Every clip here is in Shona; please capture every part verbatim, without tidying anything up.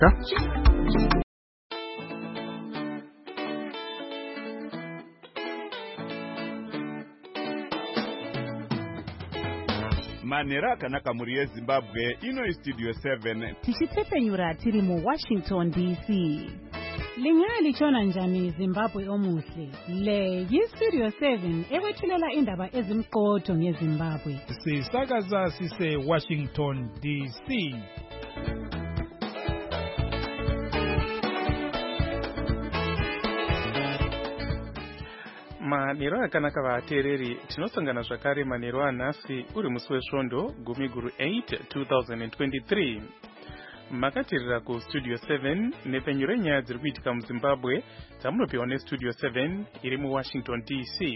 Manera kanaka muri Zimbabwe ino studio seven tichitepenyura tiri mu Washington D C. Lingali chona njani Zimbabwe omuhle le yi studio seven ewethulela indaba ezimqotho ngeZimbabwe sisakaza sise Washington D C. Manero akanaka vatereri tinosangana zvakare manero anhasi uri musi wesvondo gumi guru eight twenty twenty-three. Makatirira ku studio seven nepenyu renyaya dziri kuitika muZimbabwe tamunopiwa nestudio seven iri mu Washington D C.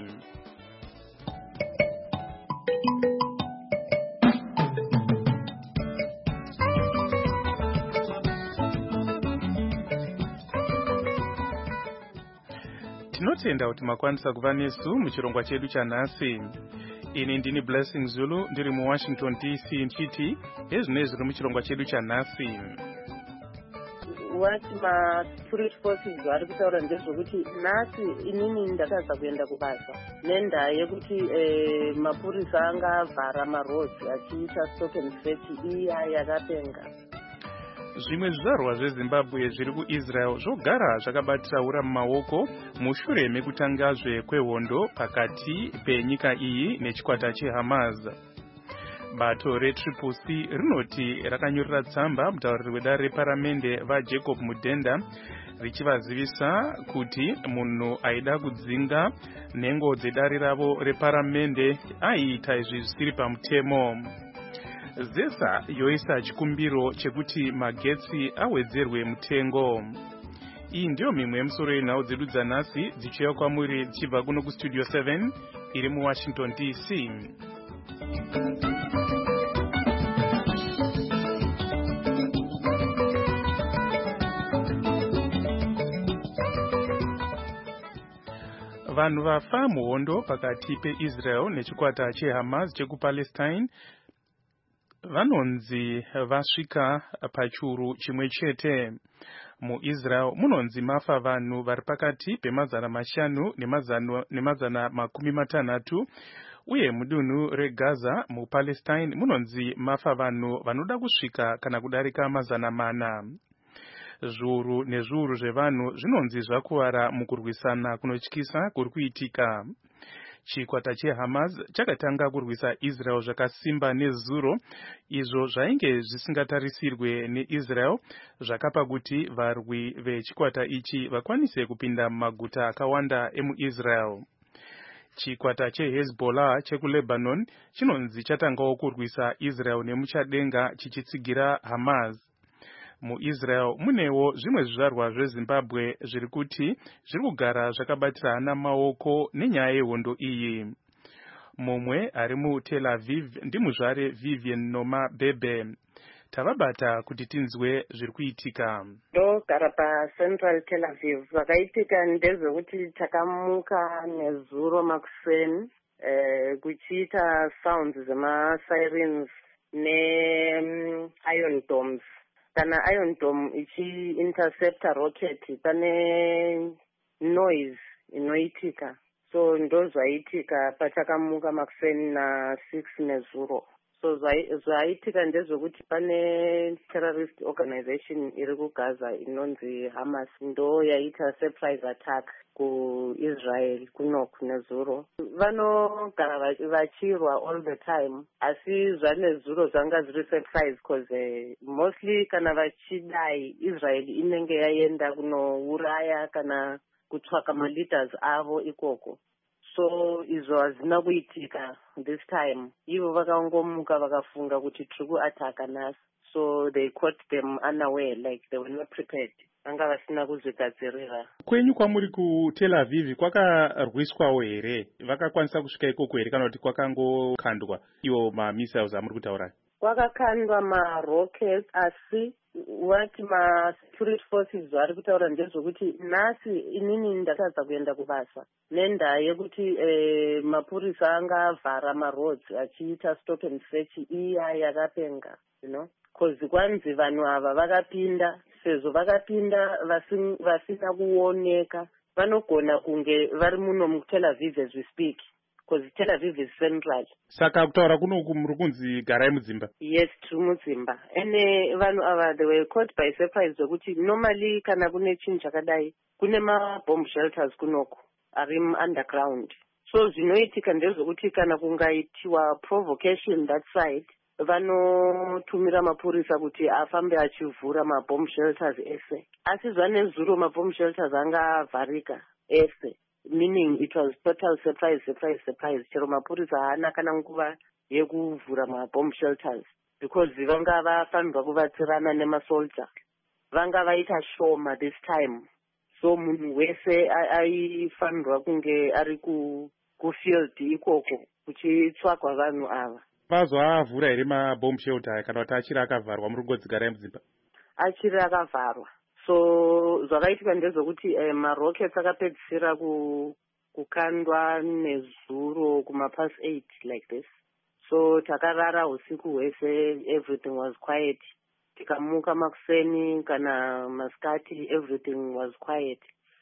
Tinotenda kuti makwanisa kuva nesu muchirongwa chedu chanhasi. Ini ndini Blessing Zulu ndiri mu Washington D C nchiti ezvinezvi zviri muchirongwa chedu chanhasi. Wati ma-security forces vari kutaura ndezvokuti nhasi inini ndakaza kuenda kubasa nenda yekuti eh, mapurisa angavhara marodzi achiita stop and search iya yakapenga. Zvimwe zvizvarwa zveZimbabwe zviri kuIsrael zvogara zvakabatiraura mumaoko mushure mekutangazve kwehondo pakati penyika iyi nechikwata cheHamas. Bato reTriple C rinoti rakanyorera tsamba mutauriri wedare reparamende vaJacob Mudenda richivazivisa kuti munhu aida kudzinga nhengo dzedare ravo reparamende aiita izvi zvisiri pamutemo. Zesa yoisa chikumbiro chekuti magetsi awedzerwe mutengo. Iyi ndiyo mimwe yemusoro yenhau dzedu dzanhasi dzichiuya kwamuri dzichibva kuno kustudio seven iri mu Washington D C. Vanhu vafa muhondo pakati peIsrael nechikwata cheHamas chekupalestine vanonzi vasvika pachuru chimwe chete. MuIsrael munonzi mafa vanhu vari pakati pemazana mashanu nemazana makumi matanhatu, uye mudunhu reGaza muPalestine munonzi mafa vanhu vanoda kusvika kana kudarika mazana mana. Zviuru nezviuru zvevanhu zvinonzi zvakuvara mukurwisana kunotyisa kuri kuitika. Chikwata cheHamas chakatanga kurwisa Israel zvakasimba nezuro, izvo zvainge zvisingatarisirwe neIsrael zvakapa kuti varwi vechikwata ichi vakwanise kupinda mumaguta akawanda emuIsrael. Chikwata cheHezbollah chekuLebanon chinonzi chatangawo kurwisa Israel nemuchadenga chichitsigira Hamas. MuIsrael munewo zvimwe zvizvarwa zveZimbabwe zviri kuti zviri kugara zvakabatirana maoko nenyaya yehondo iyi. Mumwe ari muTel Aviv ndimuzvare Vivian Noma Bebe. Tavabata kuti tinzwe zviri kuitika. Ndogara paCentral Tel Aviv. Zvakaitika ndezvekuti takamuka nezuro makuseni eh, kuchiita sounds zema-sirens ne-iron domes. Kana Iron Dome ichi interceptor rocket pane noise inoitika. So ndo zvaitika patakamuka makuseni na six nezuro. So zvaitika ndezvokuti pane terrorist organization iri kuGaza inonzi Hamas ndo yaita surprise attack kuIsrael kunoku nezuro. Vanogara vachirwa all the time, asi zvanezuro zvanga zviri surprise cause uh, mostly kana vachidai Israel inenge yaenda kunouraya kana kutsvaka ma-leaders avo ikoko. So izvo hazina kuitika this time. Ivo vakangomuka vakafunga kuti tiri kuataka nhasi. So they caught them unaware, like they were not prepared. Vanga vasina kuzvigadzirira. Kwenyu kwamuri kuTel Aviv kwakarwiswawo here? Vakakwanisa kusvika ikoko here kana kuti kwakangokandwa iwo ma-missiles amuri kutaura? Kwakakandwa ma-rockets asi wati ma-security forces vari kutaura ndezvokuti nhasi inini ndakaza kuenda kubasa nenda yekuti eh, mapurisa angavhara marodzi achiita stop and search iya yakapenga, you know, because kwanzi vanhu ava vakapinda sezvo vakapinda vasina kuoneka vanogona kunge vari muno muTel Aviv as we speak, because Tel Aviv is central. Saka kutaura kunoku muri kunzi garai mudzimba? Yes, tiri mudzimba. Ene vanhu ava they were caught by surprise zvokuti normally kana kune chinhu chakadai kune mabomb shelters kunoku ari underground. So zvinoitika ndezvokuti kana kungaitiwa provocation that side vanotumira mapurisa kuti afambe achivhura mabomb shelters ese. Asi zvanezuro mabomb shelters anga avharika ese. Meaning it was total surprise, surprise, surprise. Chero mapurisa haana kana nguva yekuvhura mabomb shelters because vanga vafanirwa kuvatsirana nemasoldier. Vanga vaita shoma this time. So munhu wese aifanirwa kunge ari kufield ikoko kuchitsvagwa vanhu ava. Vazovavhura here mabomb shelter kana kuti achiri akavharwa muri kungodzi garai mudzimba? Achiri akavharwa. So zvakaitika ndezvokuti eh, marockets akapedzisira kukandwa nezuro kumapasi eight like this. So takarara usiku hwese, everything was quiet. Tikamuka makuseni kana masikati, everything was quiet.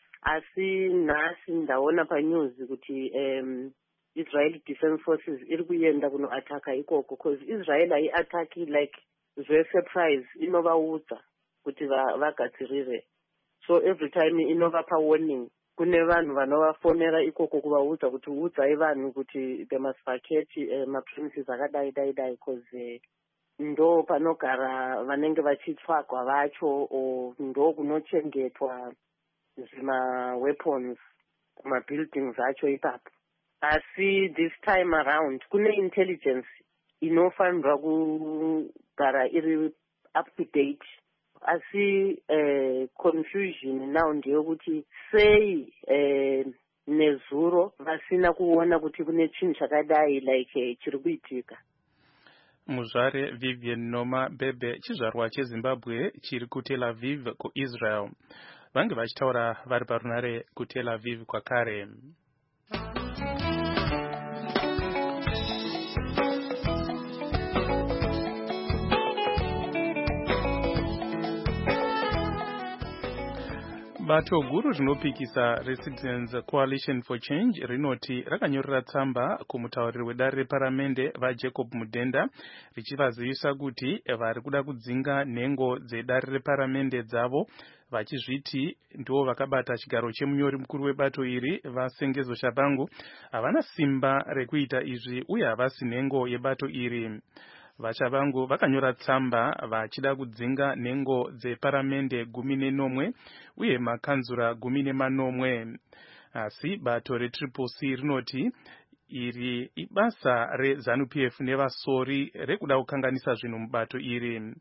Asi nhasi ndaona panews kuti um, Israeli Defense Forces iri kuenda kunoataka ikoko because Israel haiataki like zve surprise, inovaudza kuti vagadzirire. So every time inovapa warning. Kune vanhu vanovafonera ikoko kuvaudza kuti udzai vanhu kuti they must vacate uh, mapremises akadai dai dai because uh, ndo panogara vanenge vachitsvagwa vacho o ndo kunochengetwa zvima weapons kumabuildings acho ipapo. Asi this time around kune intelligence inofanirwa kugara iri up to date. Asi uh, confusion now ndeyekuti sei uh, nezuro vasina kuona kuti kune chinhu chakadai like uh, chiri kuitika. Muzvare Vivian Noma Bebe chizvarwa cheZimbabwe chiri kuTel Aviv kuIsrael vange vachitaura vari parunare kuTel Aviv kwakare. Bato guru rinopikisa Residents Coalition for Change rinoti rakanyorera tsamba kumutauriri wedare reparamende vaJacob Mudenda richivazivisa kuti vari kuda kudzinga nhengo dzedare reparamende dzavo vachizviti ndo vakabata chigaro chemunyori mukuru webato iri vaSengezo Shabangu havana simba rekuita izvi uye havasi nhengo yebato iri. VaChabangu vakanyora tsamba vachida kudzinga nhengo dzeparamende gumi nenomwe uye makanzura gumi nemanomwe. Asi bato reTriple C rinoti iri ibasa reZANU-P F nevasori rekuda kukanganisa zvinhu mubato iri.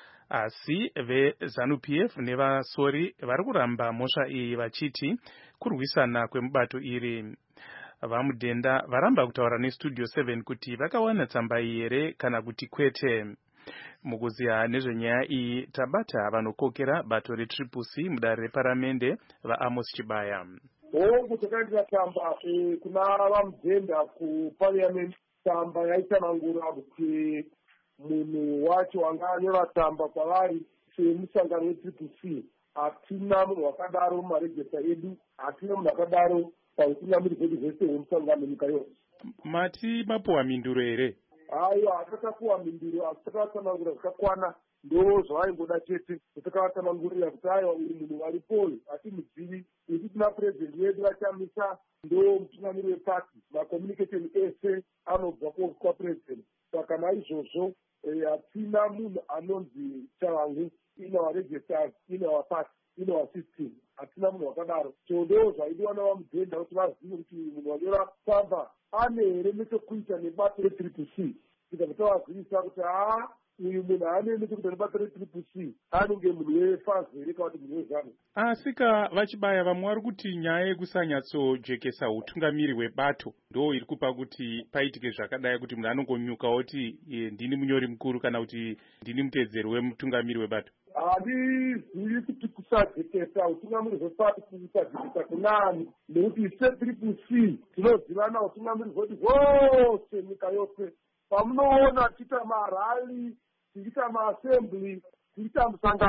Asi veZANU-P F nevasori vari kuramba mhosva iyi vachiti kurwisana kwemubato iri. VaMudenda varamba kutaura neStudio seven kuti vakawana tsamba iyi here kana kuti kwete. Mukuziya nezvenyaya iyi tabata vanokokera bato reTriple C mudare reparamende vaAmos Chibaya. Hongu takaitira tsamba kuna vaMudenda kuparliament, tsamba yaitsanangura kuti munhu wacho anga anyora tsamba kwavari semusangano weTriple C. Hatina munhu wakadaro mumarejesta edu, hatina munhu akadaro pautungamiri hwedu hwese hwemusangano nyika yose. Mati mapuwa minduro here? Aiwa, hatakapuwa minduro, asi takatsanangura zvakakwana ndo zvavaingoda chete. Takavatsanangurira kuti aiwa uyu munhu varipoi hatimuzivi, isu tina purezidendi wedu vachamisa ndo mutungamiri wepati, macommunication ese anobva kwapurezidendi. Saka naizvozvo hatina munhu anonzi Chavangu in our registers, in our party, in our system. Hatina munhu wakadaro. So ndo zvaidiwa navaMudenda kuti vazive kuti munhu wanyora tsamba ane here nechekuita nebato reTriple C. Tikabva tavazivisa kuti haa uyu munhu haane nechekuita nebato reTriple C, anenge munhu wefazi here kana kuti munhu wezano. Asika vachibaya vamwe vari kuti nyaya yekusanyatsojekesa utungamiri hwebato ndo iri kupa kuti paitike zvakadai kuti munhu anongonyuka oti ndini munyori mukuru kana kuti ndini mutedzeri wemutungamiri webato. Handizivi kuti kusajekesa utungamiri hwebato kusajekesa kunani, nekuti seTriple C tinozivana utungamiri hwedu hwose nyika yose. Pamunoona tichiita marali, tichiita maassembly, tichiita musangano,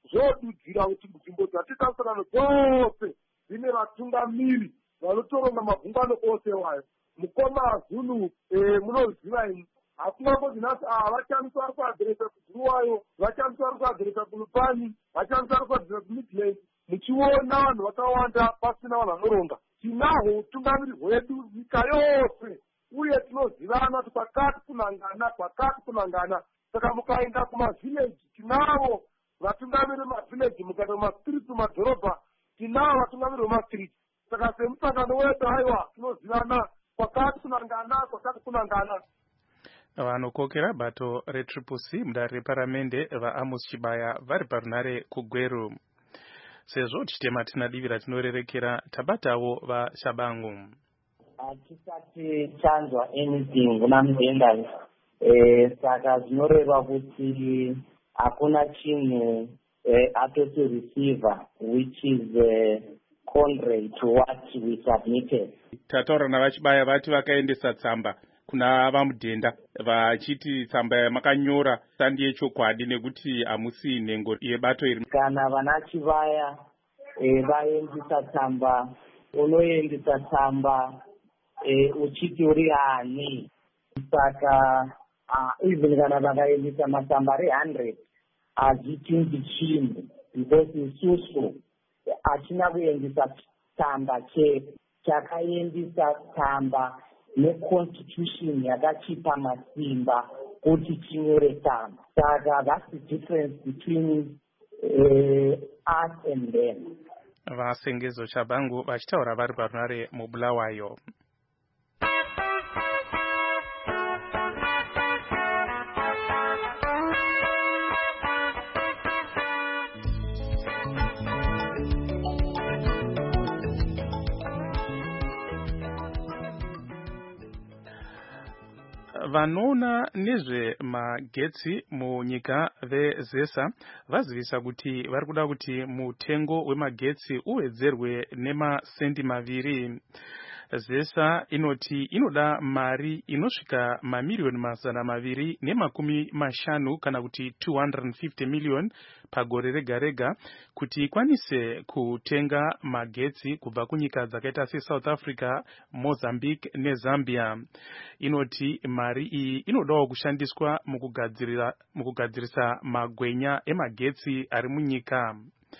zvodudzira kuti nzvimbo dzatitarisana dzose dzine vatungamiri vanotoronga magungano ose wayo. Mukoma Zulu munoziva ini hakuna kodzinasi vachanisa vari kuadhiresa kuDzuluwayo, vachanisa vari kuadhiresa kuLupani, vachanisa vari kuadhiresa kuMidland, muchiona vanhu vakawanda pasina vanhu vanoronga. Tinahwo utungamiri hwedu nyika yose uye tinozivana kuti kwakati kunangana kwakati kunangana. Saka mukaenda kumavhileji tinavo vatungamiri vemavhileji, mukaenda kumastriti mumadhorobha tinavo vatungamiri vemastriti. Saka semusangano wedu haiwa tinozivana kwakati kunangana kwakati kunangana. Vanokokera bato retriple C mudare reparamende vaAmos Chibaya vari parunare kuGweru. Sezvo tichitema tina divi ratinorerekera tabatawo vaShabangu. Hatisati chanzwa anything kuna mudendavi, eh, saka zvinoreva kuti hakuna chinhu atoti receiver which is uh, contrary to what we submitted. Tataura navaChibaya vati vakaendesa tsamba kuna vamudhenda vachiti tsamba makanyora sandi yechokwadi nekuti hamusi nhengo yebato iri. Kana vana Chibaya e, vaendesa tsamba, unoendesa tsamba e, uchiti uri ani. Saka uh, even kana vakaendesa matsamba ari one hundred hazvichinji chinhu because isusu hachina kuendesa tsamba chete, chakaendesa tsamba neconstitution yakachipa masimba kuti chinyore tsamba. Saka that's the difference between uh, us and them. Vasengezo Shabangu vachitaura vari parunare muBulawayo. Vanoona nezvemagetsi munyika veZESA vazivisa kuti vari kuda kuti mutengo wemagetsi uwedzerwe nemasendi maviri. ZESA inoti inoda mari inosvika mamiliyoni mazana maviri nemakumi mashanu kana kuti two hundred fifty million pagore rega rega kuti ikwanise kutenga magetsi kubva kunyika dzakaita seSouth Africa, Mozambique neZambia. Inoti mari iyi inodawo kushandiswa mukugadzirira mukugadzirisa magwenya emagetsi ari munyika.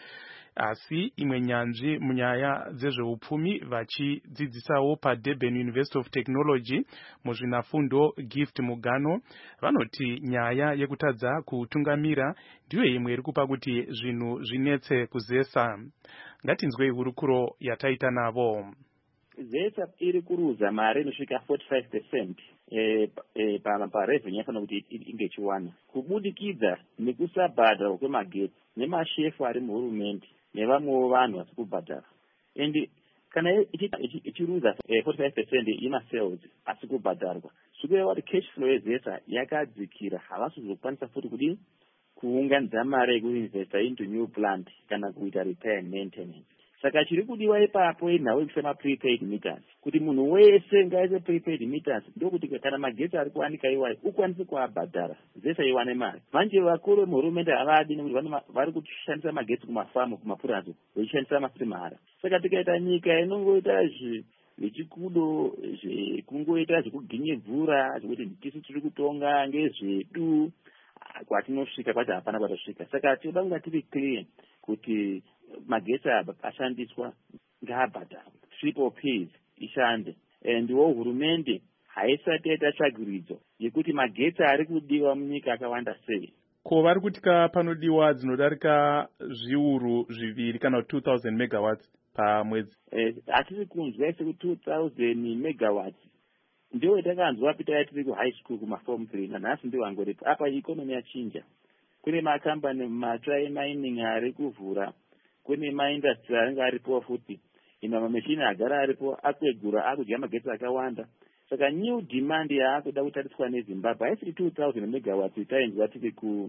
Asi imwe nyanzvi munyaya dzezveupfumi vachidzidzisawo paDurban University of Technology muzvinafundo Gift Mugano vanoti nyaya yekutadza kutungamira ndiyo imwe iri kupa kuti zvinhu zvinetse kuZESA. Ngatinzwei hurukuro yataita navo. ZESA iri kuruza mari inosvika forty-five percent eh, eh, parevenue yafanira kuti inge ichiwana kubudikidza nekusabhadharwa kwemagetsi nemashefu ari muhurumende nevamwewo vanhu vasi kubhadhara. And kana ichiruza forty-five percent yemasales asi kubhadharwa, zvikureva kuti cash flow yeZESA yakadzikira, havasi kuzokwanisa futi kuti kuunganidza mari yekuinvesta into new plant kana kuita repair and maintenance. Saka chiri kudiwa ipapo inhau yekusema prepaid meters, kuti munhu wese ngaise prepaid meters, ndokuti kana magetsi ari kuwanika iwayo ukwanise kuabhadhara, ZESA iwane mari. Manje vakuru vemuhurumende havadi nekuti vari kushandisa magetsi kumafamu kumapurazi vechishandisa masimahara. Saka tikaita nyika inongoita zvechikudo zvekungoita zvekuginye mvura zvekuti tisu tiri kutonga ngezvedu kwatinosvika kwati hapana kwatasvika. Saka tinoda kunga tiri clear kuti magetsi ashandiswa ngaabhadharwe, triple Ps ishande. Ndiwo hurumende haisati yaita tsvagiridzo yekuti magetsi ari kudiwa munyika akawanda sei. Ko vari kutika panodiwa dzinodarika zviuru zviviri kana two thousand megawatts pamwedzi. Eh, hatisi kunzwa sekuti two thousand megawatts ndiyo itakanzwa pita tiri kuhigh school kumaform three, nanhasi ndiwo angoripo. Apa ikonomi yachinja, kune makambani matsva emining ari kuvhura, kune maindustry anenge aripo futi, ina mameshini agara aripo akwegura akudya magetsi akawanda. Saka new demand yaakuda kutariswa neZimbabwe haisiri two thousand megawatts itainzwa tiri ku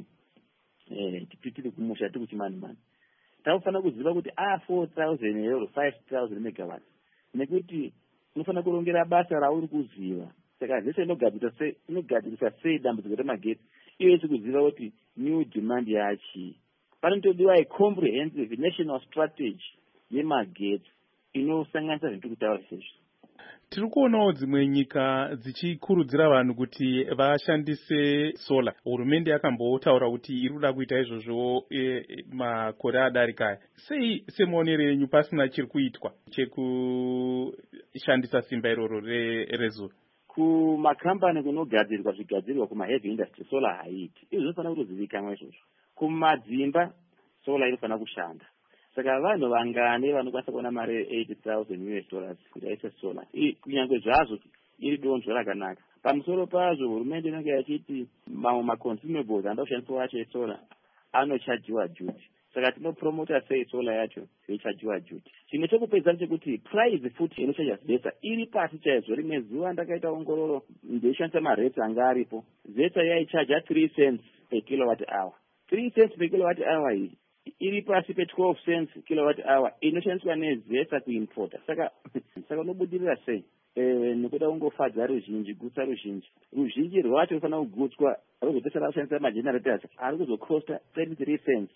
eh tiri kumusha tiri kuchimani mani. Takufanira kuziva kuti a four thousand euro five thousand megawatts nekuti unofanira kurongera basa rauri kuziva. Saka zvese inogadzirisa sei inogadzirisa sei dambudziko remagetsi iyo isi kuziva kuti new demand yachi panotodiwa a comprehensive national strategy yemagetsi inosanganisa zvintu kutaura sezvo. Tiri kuonawo dzimwe nyika dzichikurudzira vanhu kuti vashandise solar. Hurumende yakambotaura kuti iri kuda kuita izvozvo e, makore adarika. Sei semuonere yenyu pasina chiri kuitwa chekushandisa simba iroro rezuva? Kumakambani kunogadzirwa zvigadzirwa kumaheavy industry solar haiti. Izvo zvinofanira kutozivikanwa izvozvo. Kumadzimba solar inofanira kushanda. Saka vanhu vangane vanokwanisa kuona mari eighty thousand U S dollars kuti aise solar. Kunyange zvazvo iri donzvo rakanaka. Pamusoro pazvo hurumende inenge yachiti mamwe maconsumables anda kushandiswa acho esolar anochajiwa duty. Saka tinopromota sei solar yacho yeichajiwa duty. Chimwe chekupedza chekuti price futi inochaja zeta iri pasi chaizvo. Rimwe zuva ndakaita ongororo ndeishandisa marate anga aripo. Zeta yaichaja three cents per kilowatt hour. three cents per kilowatt hour iyi iri pasi pe twelve cents kilowatt hour inoshandiswa nezeta kuimporta. Saka saka unobudirira sei? Eh, nekuda kungofadza ruzhinji, gutsa ruzhinji. Ruzhinji rwacho rufanira kugutswa rwozopesera kushandisa magenerators ari kuzokosta thirty-three cents.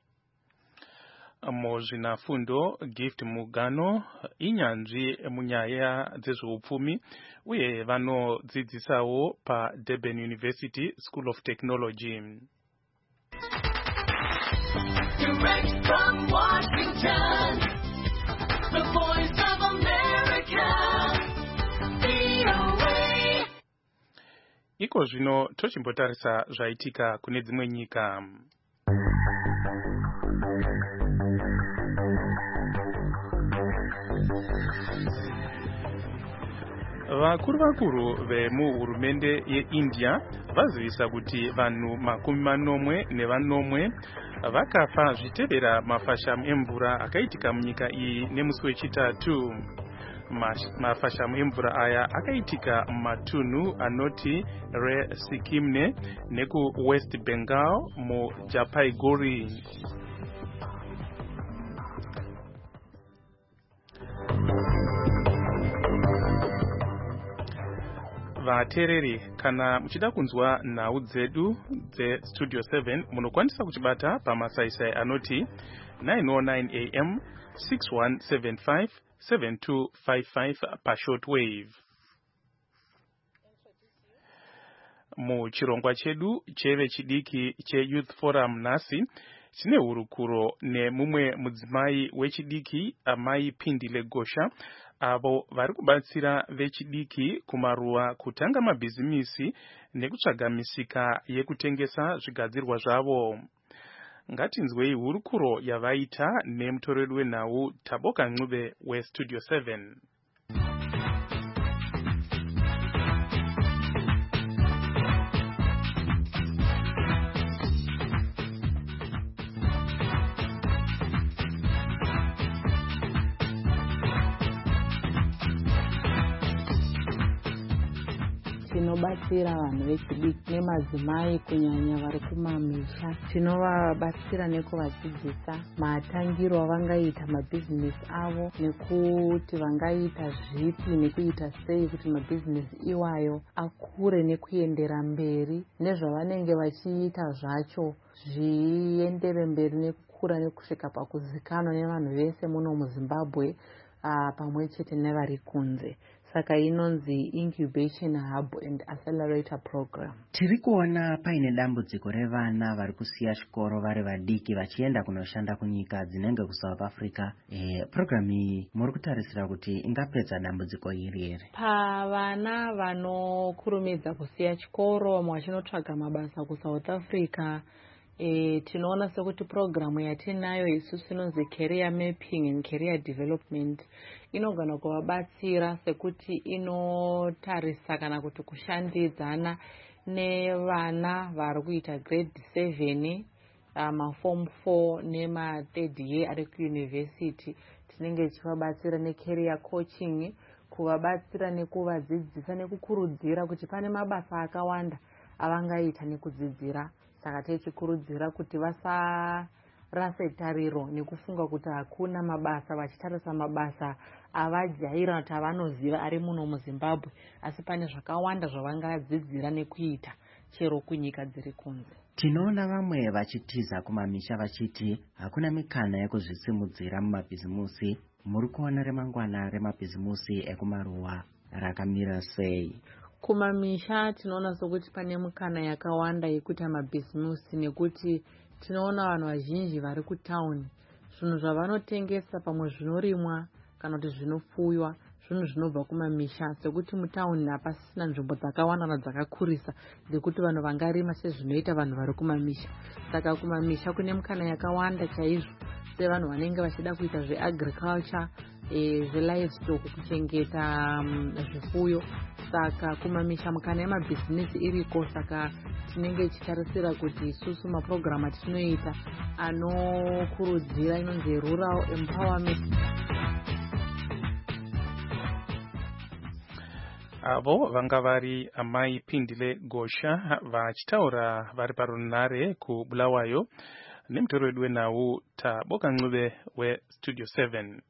Muzvinafundo Gift Mugano inyanzvi munyaya dzezveupfumi uye vanodzidzisawo pa Durban University School of Technology. Direct from Washington, the voice of America, V O A. Iko zvino tochimbotarisa zvaitika kune dzimwe nyika. Vakuru vakuru vemuhurumende yeIndia vazivisa kuti vanhu makumi manomwe nevanomwe vakafa zvitevera mafashamu emvura akaitika munyika iyi nemusi wechitatu. Mafashamu emvura aya akaitika mumatunhu anoti Re Sikimne neku West Bengal muJalpaiguri. Vatereri, kana muchida kunzwa nhau dzedu dze Studio seven munokwanisa kuchibata pamasaisai anoti nine oh nine A M six one seven five seven two five five pa shortwave. Muchirongwa chedu cheve chidiki che Youth Forum nasi tine hurukuro nemumwe mudzimai wechidiki Amai Pindile Gosha avo vari kubatsira vechidiki kumaruwa kutanga mabhizimisi nekutsvaga misika yekutengesa zvigadzirwa zvavo. Ngatinzwei hurukuro yavaita nemutoreri wenhau Taboka Ncube weStudio seven. Tinobatsira vanhu vechidiki nemadzimai kunyanya vari kumamisha. Tinovabatsira nekuvadzidzisa matangiro avangaita mabhizinesi avo nekuti vangaita zvipi nekuita sei kuti mabhizinesi iwayo akure nekuendera mberi nezvavanenge vachiita zvacho zviendere mberi nekukura nekusvika pakuzikanwa nevanhu vese muno muZimbabwe uh, pamwe chete nevari kunze. Saka inonzi Incubation Hub and Accelerator Program. Tiri kuona paine dambudziko revana vari kusiya chikoro vari vadiki vachienda kunoshanda kunyika dzinenge kuSouth Africa. E, program iyi muri kutarisira kuti ingapedza dambudziko iri here? Pavana vanokurumidza kusiya chikoro vamwe vachinotsvaga mabasa kuSouth Africa, E, tinoona sekuti programu yatinayo isusu inonzi career mapping and career development inogona kuvabatsira sekuti inotarisa kana kuti kushandidzana nevana vari kuita grade seven, ma form four nema third year ari kuuniversity. Tinenge tichivabatsira necareer coaching, kuvabatsira nekuvadzidzisa nekukurudzira kuti pane mabasa akawanda avangaita nekudzidzira. Saka tichikurudzira kuti vasarase tariro nekufunga kuti hakuna mabasa vachitarisa mabasa avajaira kuti avanoziva ari muno muZimbabwe, asi pane zvakawanda zvavangadzidzira nekuita chero kunyika dziri kunze. Tinoona vamwe vachitiza kumamisha vachiti hakuna mikana yekuzvisimudzira mumabhizimusi. Muri kuona remangwana remabhizimusi ekumaruwa rakamira sei? Kumamisha tinoona sokuti pane mukana yakawanda yekuita mabhizimusi, nekuti tinoona vanhu vazhinji vari kutauni zvinhu zvavanotengesa pamwe zvinorimwa kana kuti zvinofuywa zvinhu zvinobva kumamisha, sekuti mutauni hapasisina nzvimbo dzakawanda nadzakakurisa dzekuti vanhu vangarima sezvinoita vanhu vari kumamisha. Saka kumamisha kune mukana yakawanda chaizvo sevanhu vanenge vachida kuita zveagriculture, e, zvelivestock, kuchengeta um, zvifuyo. Saka kumamisha mukana yemabhizinesi iriko. Saka tinenge tichitarisira kuti isusu mapurogiramu atinoita anokurudzira inonzi rural empowerment. Avo vanga vari Amai Pindile Gosha vachitaura vari parunare kuBulawayo nemutori wedu weNhau Taboka Ncube weStudio seven.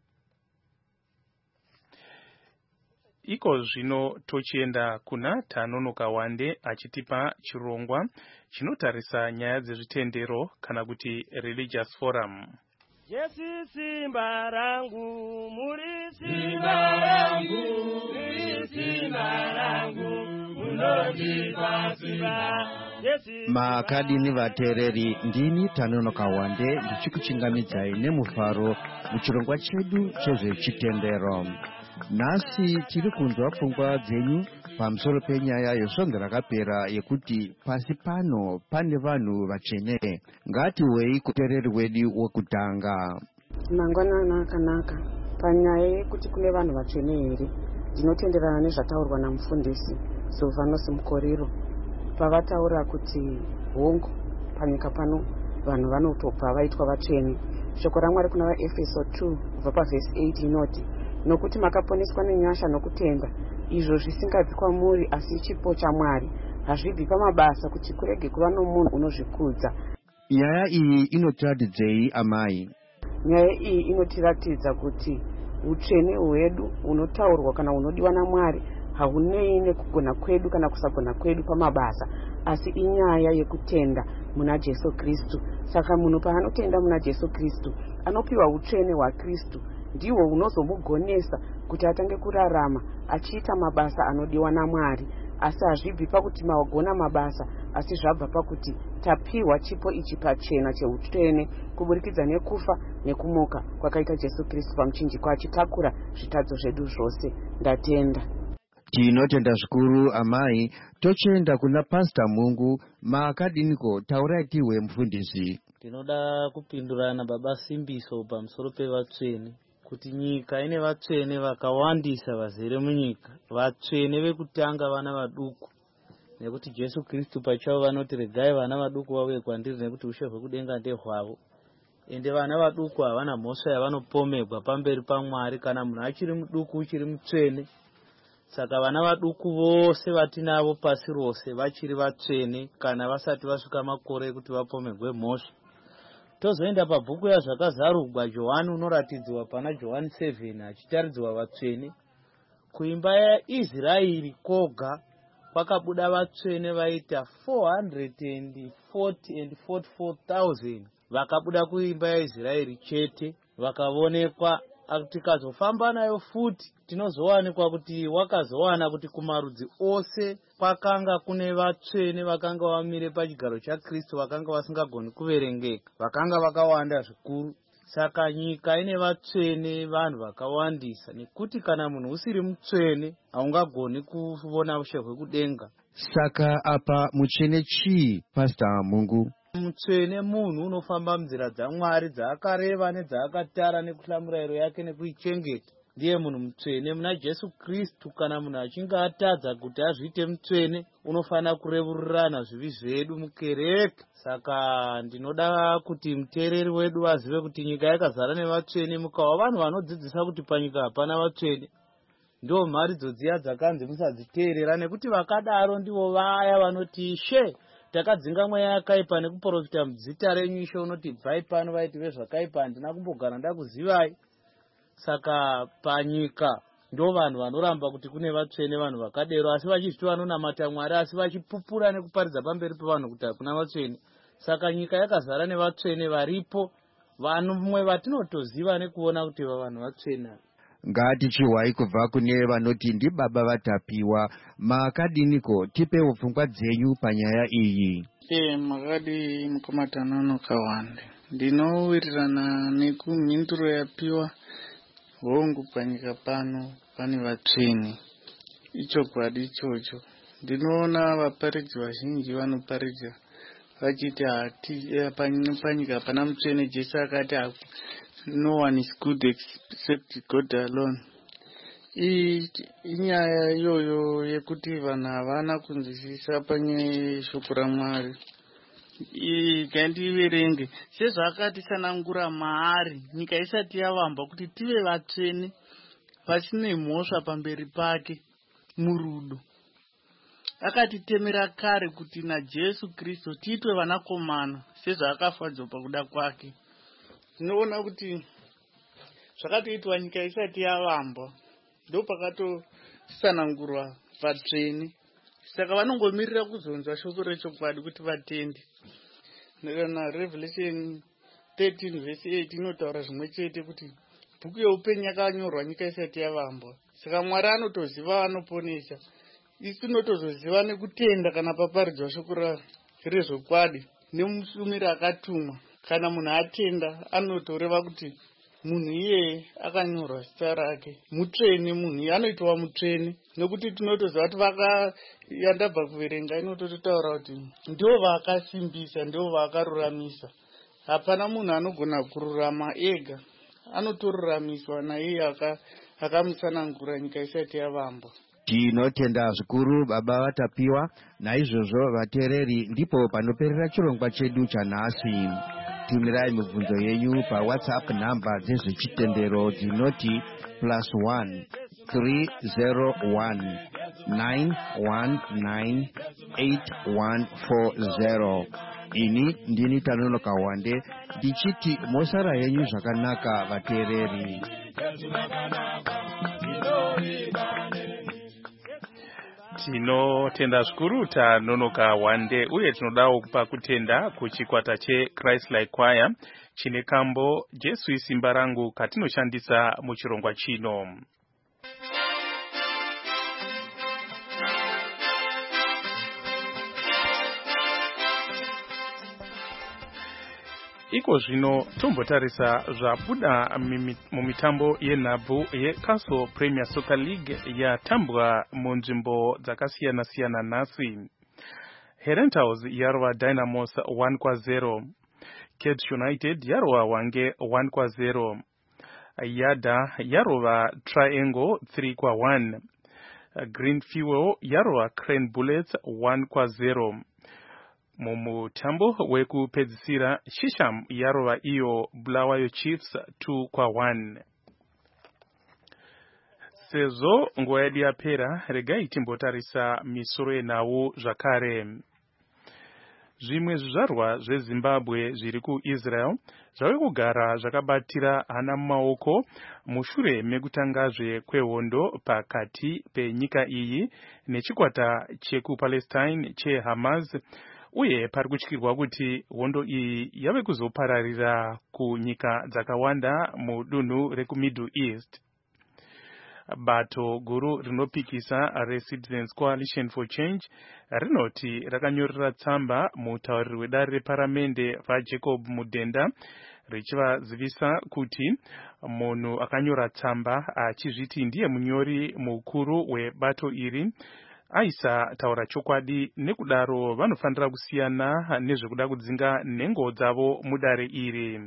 Iko zvino tochienda kuna Tanonoka Wande achitipa chirongwa chinotarisa nyaya dzezvitendero kana kuti religious forum. Yesu simba rangu, muri simba rangu, muri simba rangu, munondipa simba. Maakadini vateereri, ndini Tanonoka Wande ndichikuchingamidzai nemufaro muchirongwa chedu chezvechitendero. Nhasi tiri kunzwa pfungwa dzenyu pamusoro penyaya yesvondo rakapera yekuti pasi pano pane vanhu vatsvene. Ngatiwei kuteereri wedu wekutanga. Mangwanani akanaka. Panyaya yekuti kune vanhu vatsvene here, ndinotenderana nezvataurwa namufundisi Silvanus Mukorero pavataura kuti hongu panyika pano vanhu vanotobva vaitwa vatsvene. Shoko raMwari kuna vaEfeso two kubva pavhesi eight inoti, nokuti makaponeswa nenyasha nokutenda, izvo zvisingabvi kwamuri asi chipo chaMwari, hazvibvi pamabasa kuti kurege kuva nomunhu unozvikudza. Nyaya iyi inotiratidzei amai? Nyaya iyi inotiratidza kuti utsvene hwedu unotaurwa kana unodiwa naMwari haunei nekugona kwedu kana kusagona kwedu pamabasa, asi inyaya yekutenda muna Jesu Kristu. Saka munhu paanotenda muna Jesu Kristu anopiwa utsvene hwaKristu, ndiwo unozomugonesa kuti atange kurarama achiita mabasa anodiwa naMwari. Asi hazvibvi pakuti magona mabasa, asi zvabva pakuti tapiwa chipo ichi pachena cheutsvene kuburikidza nekufa nekumuka kwakaita Jesu Kristu pamuchinjikwa achitakura zvitadzo zvedu zvose. Ndatenda. Tinotenda zvikuru amai. Tochienda kuna Pastor Mungu. Maakadiniko, taurai tiwe mufundisi. Tinoda kupindurana baba Simbiso pamusoro pevatsvene, kuti nyika ine vatsvene vakawandisa vazere munyika. Vatsvene vekutanga vana vaduku, nekuti Jesu Kristu pachavo vanoti regai vana vaduku vauye kwandiri nekuti ushe hwekudenga ndehwavo. Ende vana vaduku havana mhosva yavanopomegwa pamberi paMwari kana munhu achiri muduku uchiri mutsvene. Saka vana vaduku vose vatinavo pasi rose vachiri vatsvene kana vasati vasvika makore ekuti vapomegwe mhosva. Tozoenda pabhuku yazvakazarugwa Johani unoratidzwa pana Johani seven achitaridzwa vatsvene. Kuimba yaIsraeri koga kwakabuda vatsvene vaita four hundred forty and forty-four thousand vakabuda kuimba yaIsraeri chete vakavonekwa. Tikazofamba nayo futi tinozowanikwa kuti wakazowana kuti kumarudzi ose kwakanga kune vatsvene vakanga vamire pachigaro chaKristu vakanga vasingagoni kuverengeka, vakanga vakawanda zvikuru. Saka nyika ine vatsvene vanhu vakawandisa, nekuti kana munhu usiri mutsvene haungagoni kuona ushe hwekudenga. Saka apa mutsvene chii Pastor Mungu? Mutsvene munhu unofamba munzira dzaMwari dzaakareva nedzaakatara nekuhla murayiro yake nekuichengeta. Ndiye munhu mutsvene muna Jesu Kristu. Kana munhu achinge atadza kuti azviite mutsvene, unofanira kurevurirana zvivi zvedu mukereke. Saka ndinoda kuti muteereri wedu azive kuti nyika yakazara nevatsvene. Mukawa vanhu vanodzidzisa kuti panyika hapana vatsvene, ndo mharidzo dziya dzakanzi musadziteerera, nekuti vakadaro ndivo vaya vanoti she takadzinga mweya yakaipa nekuprofita mudzita renyu Ishe unoti bvai pano vaiti vezvakaipa handina kumbogara ndakuzivai. Saka panyika ndo vanhu vanoramba kuti kune vatsvene vanhu vakadero, asi vachizviti vanonamata Mwari asi vachipupura nekuparidza pamberi pevanhu kuti hakuna vatsvene. Saka nyika yakazara nevatsvene varipo, vanhu vatinotoziva nekuona kuti vanhu vatsvene. Ngatichiwai kubva kune vanoti ndi baba vatapiwa, makadiniko tipewo pfungwa dzenyu panyaya iyi. E makadi mukomatana kawande ndinowirirana nekumhinduro yapiwa hongu panyika pano pane vatsvene. Ichokwadi ichocho. Ndinoona vaparidzi vazhinji vanoparidza vachiti hati panyika pana mutsvene. Jesu akati no one is good except God alone. Inyaya iyoyo yekuti vanhu havana kunzwisisa panyaya shoko raMwari. Ngandiverenge sezvaakatisanangura maari nyika isati yavambwa kuti tive vatsvene vasine mhosva pamberi pake murudo. Akatitemera kare kuti naJesu Kristu tiitwe vanakomana sezvaakafadzwa pakuda kwake. Tinoona kuti zvakatoitwa nyika isati yavambwa ndo pakatosanangurwa vatsvene. Saka vanongomirira kuzonzwa shoko rechokwadi kuti vatende. Na Revelation thirteen verse eight inotaura zvimwe chete kuti bhuku yeupenyu yakanyorwa nyika isati yavambwa. Saka Mwari anotoziva anoponesa. Isi tinotozoziva nekutenda kana paparidzwa shoko rezvokwadi nemusumiri akatumwa. Kana munhu atenda anotoreva kuti munhu iyeye akanyorwa zita rake mutsvene. Munhu anoitwa mutsvene nekuti tinotoziva kuti vaka yandabva kuverenga inototaura kuti ndivo vakasimbisa, ndivo vakaruramisa. Hapana munhu anogona kururama ega, anotoruramiswa naiye akamusanangura nyika isati yavambwa. Tinotenda zvikuru baba vatapiwa. Naizvozvo vateereri ndipo panoperera chirongwa chedu chanhasi. Tumirai mibvunzo yenyu pa WhatsApp namba dzezvechitendero dzinoti plus one three zero one nine one nine eight one four zero. Ini ndini Tanonoka Wande ndichiti mosara yenyu zvakanaka vateereri. Tinotenda zvikuru Tanonoka Wande uye tinodawo kupa kutenda kuchikwata cheChrist Like Choir chine kambo Jesu isimba rangu katinoshandisa muchirongwa chino. Iko zvino tombotarisa zvabuda mumitambo yenhabvu yeCastle Premier Soccer League yatambwa munzvimbo dzakasiyana siyana nhasi. Herentals yarova Dynamos one kwa zero. Cape United yarova Wange one kwa zero. Yada yarova Triangle three kwa one. Green Fuel yarova Crane Bullets one kwa zero. Mumutambo wekupedzisira Shisham yarova iyo Bulawayo Chiefs two kwa one. Sezo nguva yedu yapera regai timbotarisa misoro yenhau zvakare. Zvimwe zvizvarwa zveZimbabwe zviri kuIsrael zvave kugara zvakabatira hana mumaoko mushure mekutangazve kwehondo pakati penyika iyi nechikwata chekuPalestine cheHamas. Uye pari kutyirwa kuti hondo iyi yave kuzopararira kunyika dzakawanda mudunhu rekuMiddle East. Bato guru rinopikisa reCitizens Coalition for Change rinoti rakanyorera tsamba mutauriri wedare reparamende vaJacob Mudenda richivazivisa kuti munhu akanyora tsamba achizviti ndiye munyori mukuru webato iri aisa taura chokwadi, nekudaro vanofanira kusiyana nezvekuda kudzinga nhengo dzavo mudare iri.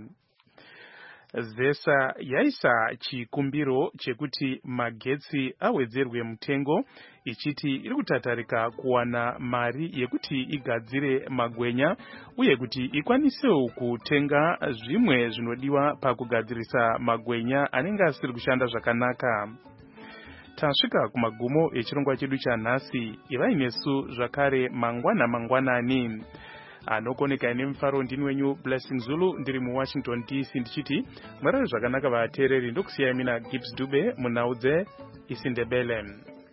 Zesa yaisa chikumbiro chekuti magetsi awedzerwe mutengo, ichiti iri kutatarika kuwana mari yekuti igadzire magwenya uye kuti ikwanisewo kutenga zvimwe zvinodiwa pakugadzirisa magwenya anenge asiri kushanda zvakanaka. Tasvika kumagumo echirongwa chedu chanhasi. Ivai nesu zvakare mangwana mangwanani. Anokoneka ine mufaro ndini wenyu Blessing Zulu ndiri muWashington D C ndichiti mwarare zvakanaka vateereri, ndokusiyai mina Gibbs Dube munhau dze isiNdebele.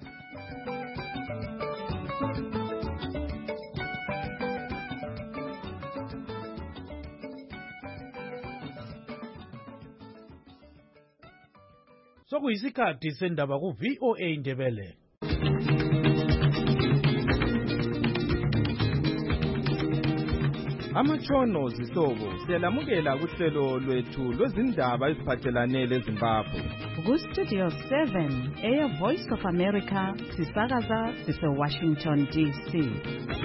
Sokuyisikhathi sendaba ku V O A Ndebele. Amatshono zihlobo siyalamukela kuhlelo lwethu lwezindaba eziphathelane leZimbabwe. Ku-Studio seven eya Voice of America sisakaza sise-Washington D C.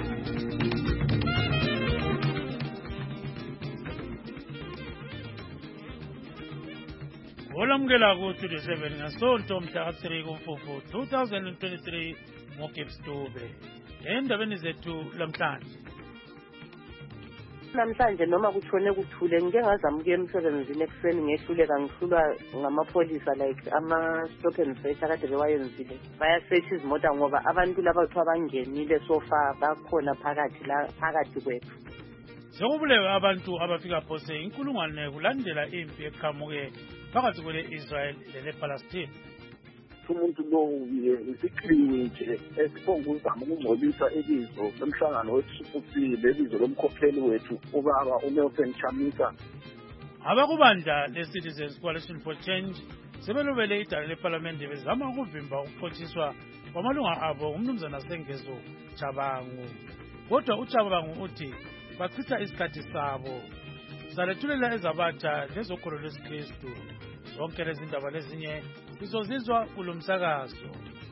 Olamukela ku-Studio seven ngasonto mhla ka-three kuMfumfu two thousand twenty-three ngoGibbs Dube. Endabeni zethu lamhlanje. Namhlanje noma kutshone kuthule ngike ngazamuka emsebenzini ekuseni ngehluleka ngihlulwa ngamapholisa like ama-stop and search akade bewayenzile bayasearch izimota ngoba abantu laba kuthiwa bangenile sofa bakhona phakathi la phakathi kwethu. Sekubulewe abantu abafika phose inkulungwane kulandela impi eqhamuke phakathi kwele-Israel lele-Palestine. Umuntu lo isikliwi nje esiphonga uzama ukungcolisa ibizo lomhlangano wethu futhi lebizo lomkhokheli wethu ubaba uNelson Chamisa. Abakubandla le-Citizens Coalition for Change sebelobele idala leParliament bezama ukuvimba ukuphotshiswa kwamalunga abo umnumzana Sengezo Chabangu. Kodwa uChabangu uthi bachitha isikhathi sabo. Salethulela ezabatsha lezokholo lwesikristu. Zonke lezi ndaba lezinye izozizwa kulo msakazo.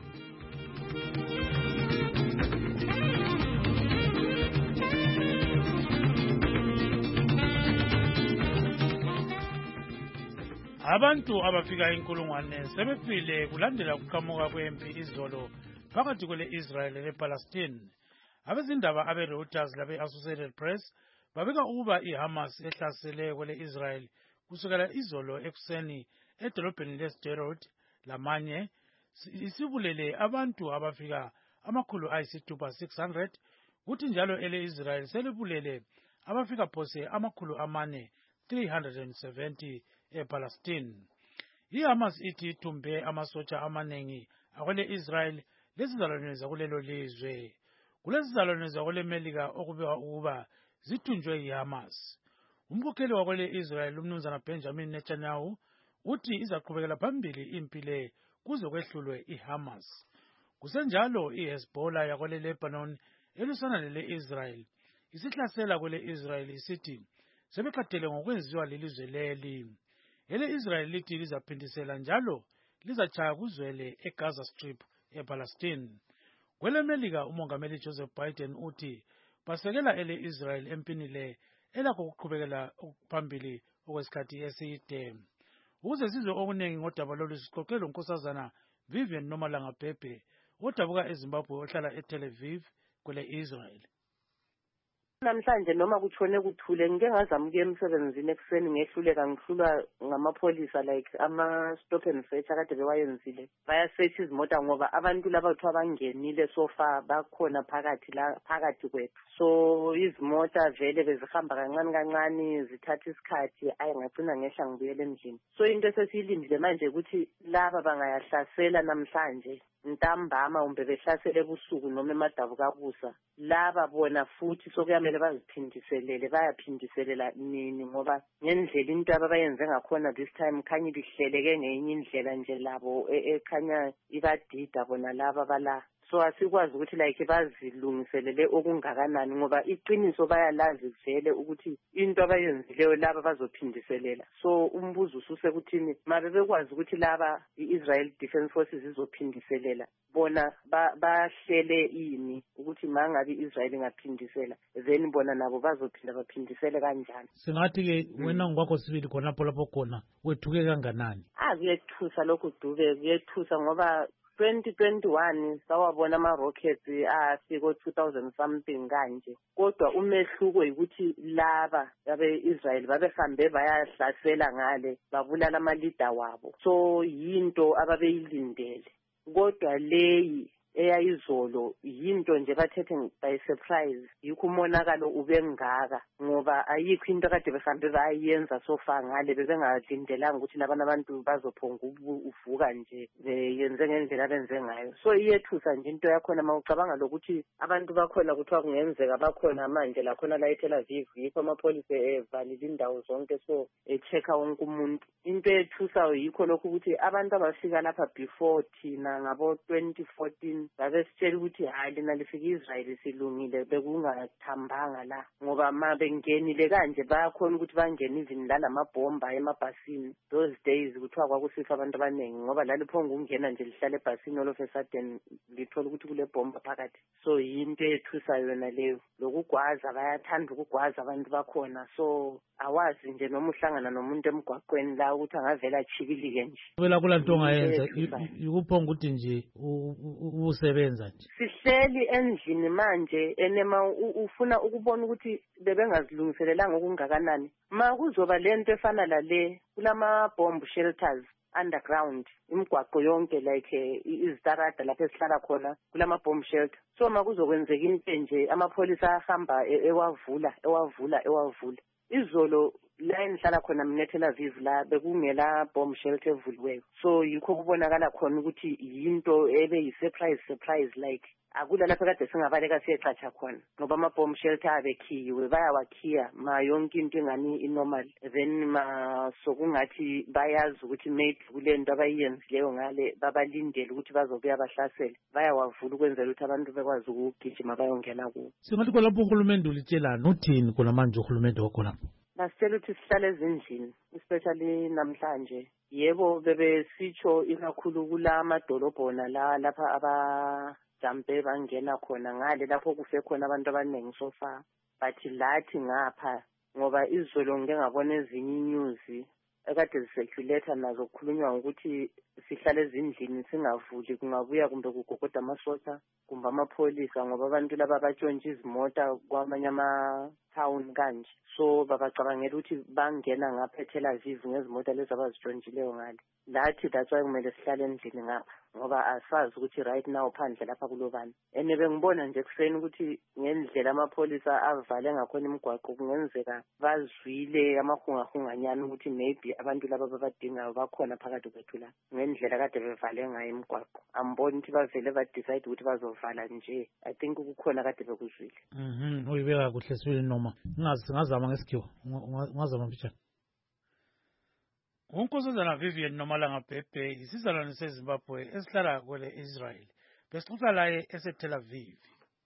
Abantu abafika inkulungwane sebefile kulandela ukuqhamuka kwempi izolo phakathi kwele-Israel le-Palestine. Abezindaba abe-Reuters labe-Associated Press babeka ukuba iHamas ehlasele kwele-Israel kusukela izolo ekuseni edolobheni leSderot lamanye isibulele abantu abafika amakhulu ayisithupha six hundred kuthi njalo ele-Israel selibulele abafika phose amakhulu amane three hundred seventy ePalestine. IHamas ithi ithumbe amasotsha amanengi akwele-Israel lezizalwane zakulelo lizwe. Kulezizalwane zakwele-Melika okubekwa ukuba zithunjwe yiHamas. Umkhokheli wakwele-Israel umnumzana Benjamin Netanyahu uthi izaqhubekela phambili impi le kuze kwehlulwe iHamas. Kusenjalo iHezbollah yakwele-Lebanon elisana lele-Israel isihlasela kwele-Israel isithi sebekhathele ngokwenziwa lelizwe leli. Ele-Israel lithi lizaphindisela njalo lizachaya kuzwele eGaza Strip ePalestine. Kwele-Melika umongameli Joseph Biden uthi basekela ele-Israel empini le elakho ukuqhubekela phambili okwesikhathi eside. Ukuze sizwe okuningi ngodaba lolu sixoxe lonkosazana Vivian Nomalanga Bhebhe odabuka eZimbabwe ohlala eTel Aviv kwele-Israel. Namhlanje noma kutshone kuthule ngike ngazamuka emsebenzini ekuseni ngehluleka ngihlulwa ngamapholisa like ama-stop and search akade bewayenzile bayasearch izimota ngoba abantu laba kuthiwa bangenile sofa bakhona phakathi la phakathi kwethu. So izimota vele bezihamba kancane kancane zithatha isikhathi ayi ngagcina ngehla ngibuyele endlini. So into esesiyilindile manje ukuthi laba bangayahlasela namhlanje ntambama umbe behlasele ebusuku noma emadabukabusa laba bona futhi sokuyamele baziphindiselele bayaphindiselela nini ngoba ngendlela into abayenze ngakhona this time khanye lihleleke ngenye indlela nje labo ekhanya ibadida bona laba bala. So asikwazi ukuthi like bazilungiselele okungakanani ngoba iqiniso bayalazi vele ukuthi into abayenzileyo laba bazophindiselela. So umbuzo ususekuthini mabe bekwazi ukuthi laba iIsrael Defense Forces izophindiselela bona bahlele ini ukuthi mangabe iIsrael ingaphindisela then bona nabo bazophinda baphindisele kanjani. Singathi ke wena ngokwakho sibili khona lapho lapho khona wethuke kanganani? Ah kuyethusa lokho Dube kuyethusa ngoba twenty twenty-one sawabona ama-rockets afika two thousand something kanje kodwa umehluko ukuthi laba abe-Israel babehambe bayahlasela ngale babulala ama-leader wabo so yinto ababeyilindele kodwa leyi eyayizolo yinto nje bathethe by surprise, yikho umonakalo ubengaka ngoba ayikho into kade behambe bayenza sofa ngale bebengalindelanga ukuthi labana abantu bazophonga uvuka nje beyenze ngendlela benze ngayo. So iyethusa nje into yakhona mawucabanga lokuthi abantu bakhona kuthiwa kungenzeka bakhona manje lakhona la eTel Aviv yikho amapholisa evalile indawo zonke so e-check-a wonke umuntu. Into ethusayo yikho lokhu ukuthi abantu abafika lapha before thina ngabo twenty fourteen babesitshela ukuthi hayi lina lifika Israel silungile bekungathambanga la ngoba ma bengenile kanje bayakhona ukuthi bangene even lalamabhomba emabhasini. Those days kuthiwa kwakusifa abantu abaningi ngoba laliphonga ukungena nje lihlale ebhasini all of a sudden lithola ukuthi kule bhomba phakathi. So yinto ethusayo yona leyo. Lokugwaza bayathanda ukugwaza abantu bakhona so awazi nje noma uhlangana nomuntu emgwaqweni la ukuthi angavela chibilike nje. Wela kula nto ongayenza ukuphonga ukuthi nje usebenza nje. Sihleli endlini manje enema ufuna ukubona ukuthi bebengazilungiselelanga okungakanani. Ma kuzoba lento efana la le kulama bomb shelters underground imigwaqo yonke like izitarada lapho esihlala khona kulama bomb shelter. So ma kuzokwenzeka into nje amapholisa ahamba ewavula ewavula ewavula. Izolo la enhlala khona mina eTel Aviv la bekungela bomb shelter evuliweyo. So yikho kubonakala khona ukuthi yinto ebe yi-surprise surprise like akula lapha kade singabaleka siyecatsha khona ngoba ama-bomb shelter abekhiyiwe bayawakhiya ma yonke into engani inormal then ma sokungathi bayazi ukuthi maybe kule nto abayiyenzileyo ngale babalindele ukuthi bazobuya bahlasele bayawavula ukwenzela ukuthi abantu bekwazi ukugijima bayongena kuwo. Singathi kwalapho uhulumende ulitshelani uthini khona manje uhulumende wakhona? Basitshela ukuthi sihlale ezindlini especially namhlanje. Yebo bebesitsho ikakhulu kula amadolobhona la lapha aba jambe bangena khona ngale lapho kufe khona abantu abaningi sofa bathi lathi ngapha ngoba izolo ngeke ngabona ezinye inews ekade ziseculator nazo kukhulunywa ukuthi sihlale ezindlini singavuli kungabuya kumbe kugogoda amasosha kumbe amapholisa ngoba abantu laba batshontshe izimota kwamanye ama town kanje so babacabangela ukuthi bangena ngapha eTel Aviv ngezimota lezi abazitshontshileyo ngale lathi that's why kumele sihlale endlini ngapha ngoba asazi ukuthi right now phandle lapha kulobani. Ene bengibona nje kuseni ukuthi ngendlela amapholisa avale ngakhona imigwaqo kungenzeka bazwile amahungahunganyana ukuthi maybe abantu laba babadingayo bakhona phakathi kwethu la ngendlela kade bevale ngayo imigwaqo. Amboni ukuthi bavele badecide ukuthi bazovala nje. I think kukhona kade bekuzwile. Mhm uyibeka kuhle sibili noma ngazi ngazama ngesikhiwo ngazama mfitshane. Unkosazana Vivian Nomalanga Pepe isizalwane seZimbabwe esihlala kwele Israel. Besixoxa laye eseTel Aviv.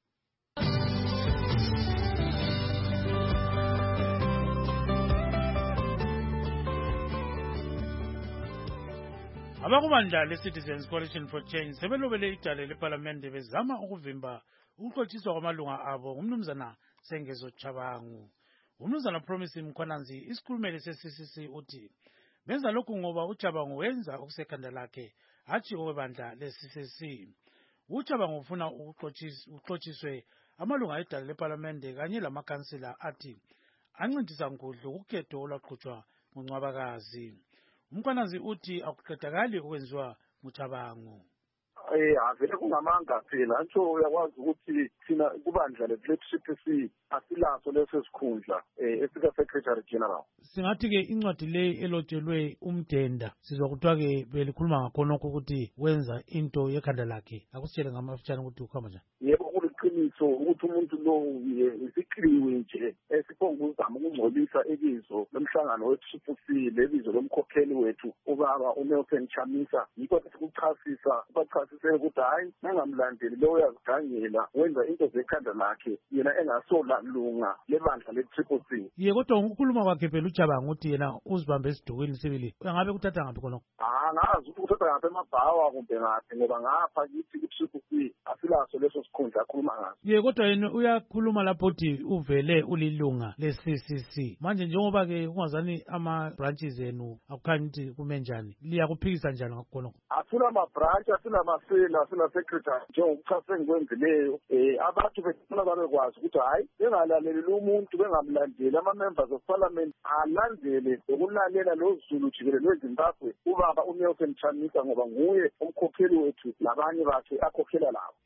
Abakubandla le-Citizens Coalition for Change sebelobele idale leParlamente bezama ukuvimba ukuxotshiswa kwamalunga abo ngumnumzana Sengezo Chabangu. Umnumzana Promise Mkhwananzi isikhulumeli se-C C C uthi benza lokhu ngoba uChabangu wenza okusekhanda lakhe hatshi okwebandla le-C C C. uChabangu ufuna ukuxotshiswe amalunga edale leParlamente kanye lamakhansila athi ancintisa ngudlu ukhetho olwaqhutshwa nguNcwabakazi. Umkhwananzi uthi akuqedakali okwenziwa nguChabangu. Eh avele kungamanga phela atsho uyakwazi ukuthi thina kubandla le-C P C asilaso leso sikhundla esika Secretary General. Singathi ke incwadi le elotshelwe umdenda sizwa kuthiwa ke belikhuluma ngakhonokho ukuthi wenza into yekhanda lakhe akusitshele ngamafitshane ukuthi ukhamba njani. Yebo kuliqiniso ukuthi umuntu lo isikliwe nje esiphonga uzama ukungcolisa ibizo lomhlangano we-C P C lebizo lomkhokheli wethu ubaba uNelson Chamisa yikho sikuchasisa bachasisele ukuthi hayi nangamlandeli lo uyazigangela wenza into zekhanda lakhe yena engasola lunga lebandla le-C P C. Ye kodwa ukukhuluma kwakhe phela uChabangu uthi yena uzibambe esidukweni sibili uyangabe kuthatha ngaphi khonokho? Ah ngazi ukuthi kuthatha ngaphi emabhawa kumbe ngaphi ngoba ngapha kithi ku-C P C asilaso leso sikhundla akhuluma ngaso. Ye kodwa yena uyakhuluma lapho uthi uvele ulilunga le-C C C manje njengoba ke ungazani ama-branches enu akukhanya ukuthi kume njani liyakuphikisa njani ngakhonokho? Asina ama-branch asina amasela asina secretary njengokuchase engikwenzileyo um abantu befuna babekwazi ukuthi hhayi bengalaleli lo muntu bengamlandeli ama-members of parliament alandele ukulalela lo zulu jikelele weZimbabwe ubaba uNelson Chamisa ngoba nguye umkhokheli wethu labanye bakhe akhokhela lawo.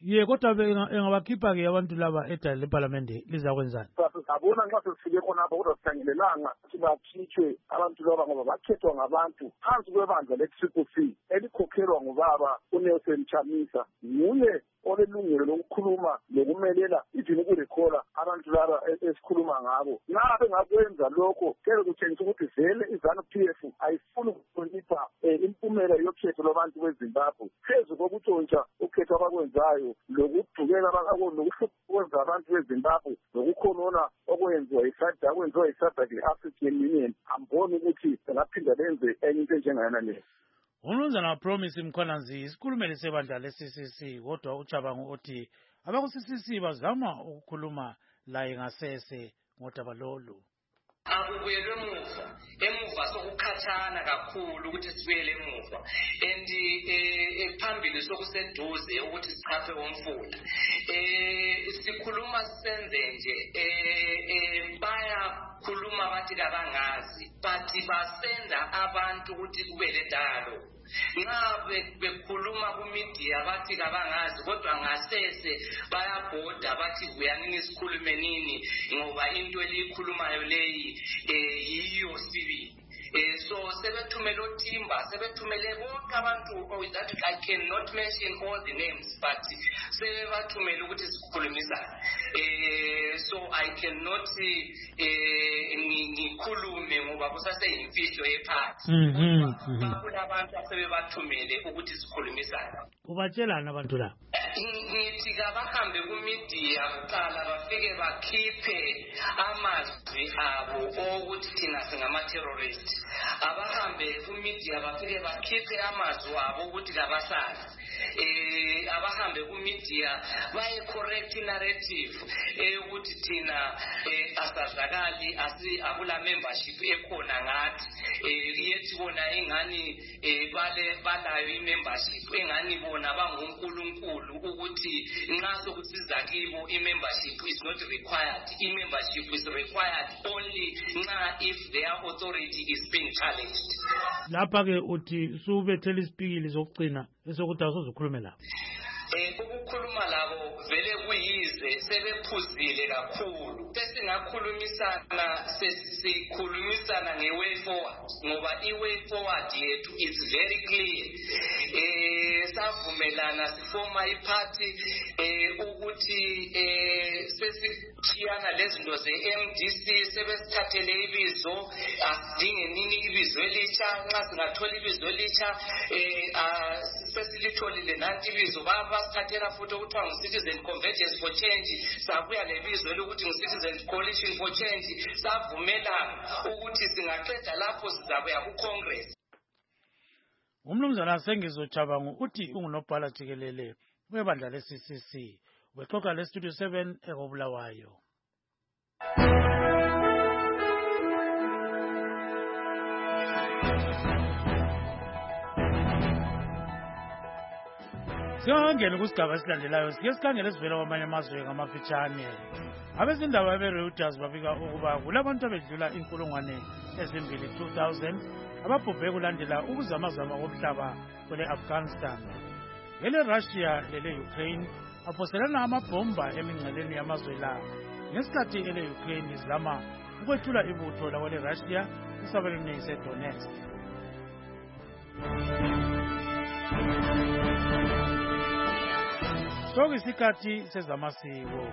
ye kodwa engabakhipha-ke abantu laba edala lephalamende lizakwenzani? Sabona nxa sesifike khonapho kodwa sikhangelelanga ukuthi bakhitshwe abantu laba ngoba bakhethwa ngabantu phansi kwebandla le-Triple C elikhokhelwa ngubaba uNelson Chamisa. Nguye olelungelo lokukhuluma lokumelela ijini ukurekhola abantu laba esikhuluma ngabo. Nxa bengakwenza lokho kele kutshengisa ukuthi vele i-ZANU-P F ayifuni ukuhlonipha impumela yokhetho lwabantu beZimbabwe phezu kokutshontsha ukhetho abakwenzayo lokudukela nokuhlukumeza abantu beZimbabwe nokukhonona okwenziwa yiSADC akwenziwa yiSADC le-African Union. Amboni ukuthi bengaphinda benze enye into enjengayona leyo. Umnumzana Promise Mkhwananzi isikhulumeli sebandla le-C C C kodwa uChabangu uthi abaku-C C C bazama ukukhuluma laye ngasese ngodaba lolu. Akubuyelwe emuva emuva sokukhathana kakhulu ukuthi sibuyele emuva and eh phambili sokuseduze ukuthi sichaphe umfula eh sikhuluma senze nje eh baya khuluma bathi kabangazi bathi basenda abantu ukuthi kube ledalo nxa bekhuluma kumedia bathi kabangazi kodwa ngasese bayabhoda bathi kuyanini sikhulume nini ngoba into elikhulumayo leyi eh yiyo sibili. Eh, so sebethumele uThimba sebethumele bonke abantu that I cannot mention all the names but sebathumele ukuthi sikhulumisana eh so I cannot eh ngikhulume ngoba kusase imfihlo ephathi kodwa abantu asebebathumele ukuthi sikhulumisana. Ubatshelana abantu la ngithi kabahambe kumedia kuqala bafike bakhiphe amazwi abo ukuthi thina singama-terrorist abahambe kumedia bafike bakhiphe amazwi abo ukuthi kabasala eh abahambe kumedia baye correct narrative ukuthi thina asazakali asi akula membership ekhona ngathi yethi bona engani bale balayo i-membership engani bona bangunkulunkulu ukuthi nxa sokusiza kibo i-membership is not required. I-membership is required only nxa if their authority is being challenged. Lapha-ke uthi subethela isipikili zokugcina esokuthi awusozukhulume labo. Eh ukukhuluma labo vele kuyize sebephuzile kakhulu sesingakhulumisana sesikhulumisana nge-way forward ngoba i-way forward yethu is very clear. Eh savumelana sifoma iphathi eh ukuthi eh sesishiyana lezinto ze-M D C sebesithathele ibizo asidinge nini ibizo elitsha nxa singathola ibizo elitsha eh sesilitholile nanti ibizo baba basithathela futhi okuthiwa ngu-Citizen Convergence for Change sabuya lebizo elokuthi ngu-Citizen Coalition for Change savumelana ukuthi singaqeda lapho sizabuya ku-Congress. Umnumzana Sengizochabangu uthi ungunobhala jikelele webandla le-C C C wexoxa le-Studio seven ekobulawayo. Siyangena kusigaba esilandelayo sike sikhangele sivela kwamanye amazwe ngamafitshane. Abezindaba be-Reuters babika ukuba kulabantu abedlula inkulungwane ezimbili two thousand ababhubhe kulandela ukuzamazama komhlaba kwele-Afghanistan. Ele-Russia lele-Ukraine aphoselana amabhomba emingceleni yamazwe la ngesikhathi ele-Ukraine izama ukwethula ibutho lakwele-Russia esabelweni se-Donetsk. Sokuyisikhathi sezamasiko.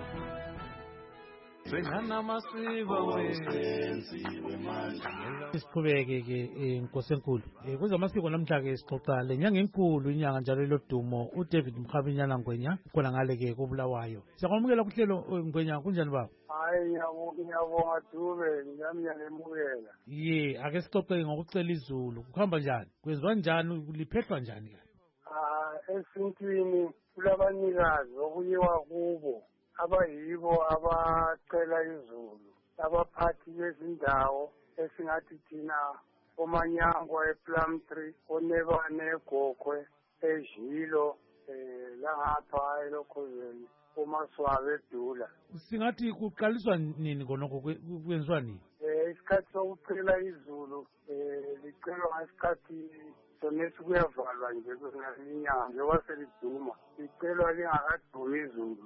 Siqhubeke-ke Nkosi enkulu kwezamasiko namhla-ke sixoxa lenyanga enkulu inyanga njalo elodumo uDavid Mkhabinyana Ngwenya khona ngale-ke kobulawayo. Siyakwamukela kuhlelo Ngwenya, kunjani baba? Hayi ngiyabonga Dube ngami ngiyalemukela. Ye ake sixoxe ngokucela izulu kuhamba njani kwenziwa njani liphehlwa njani? Ah esintwini kulabanikazi okuyiwa kubo abayibo abacela izulu abaphathi bezindawo esingathi thina oManyangwa ePlumtree oNebane eGokwe eJilo eh langapha eLokhozeni uMaswabe eDula. Singathi kuqaliswa nini konoko kwenziwa nini? um isikhathi sokucela izulu um licelwa ngesikhathi sonesi kuyavalwa nje inyanga njengoba seliduma licelwa lingakadumi izulu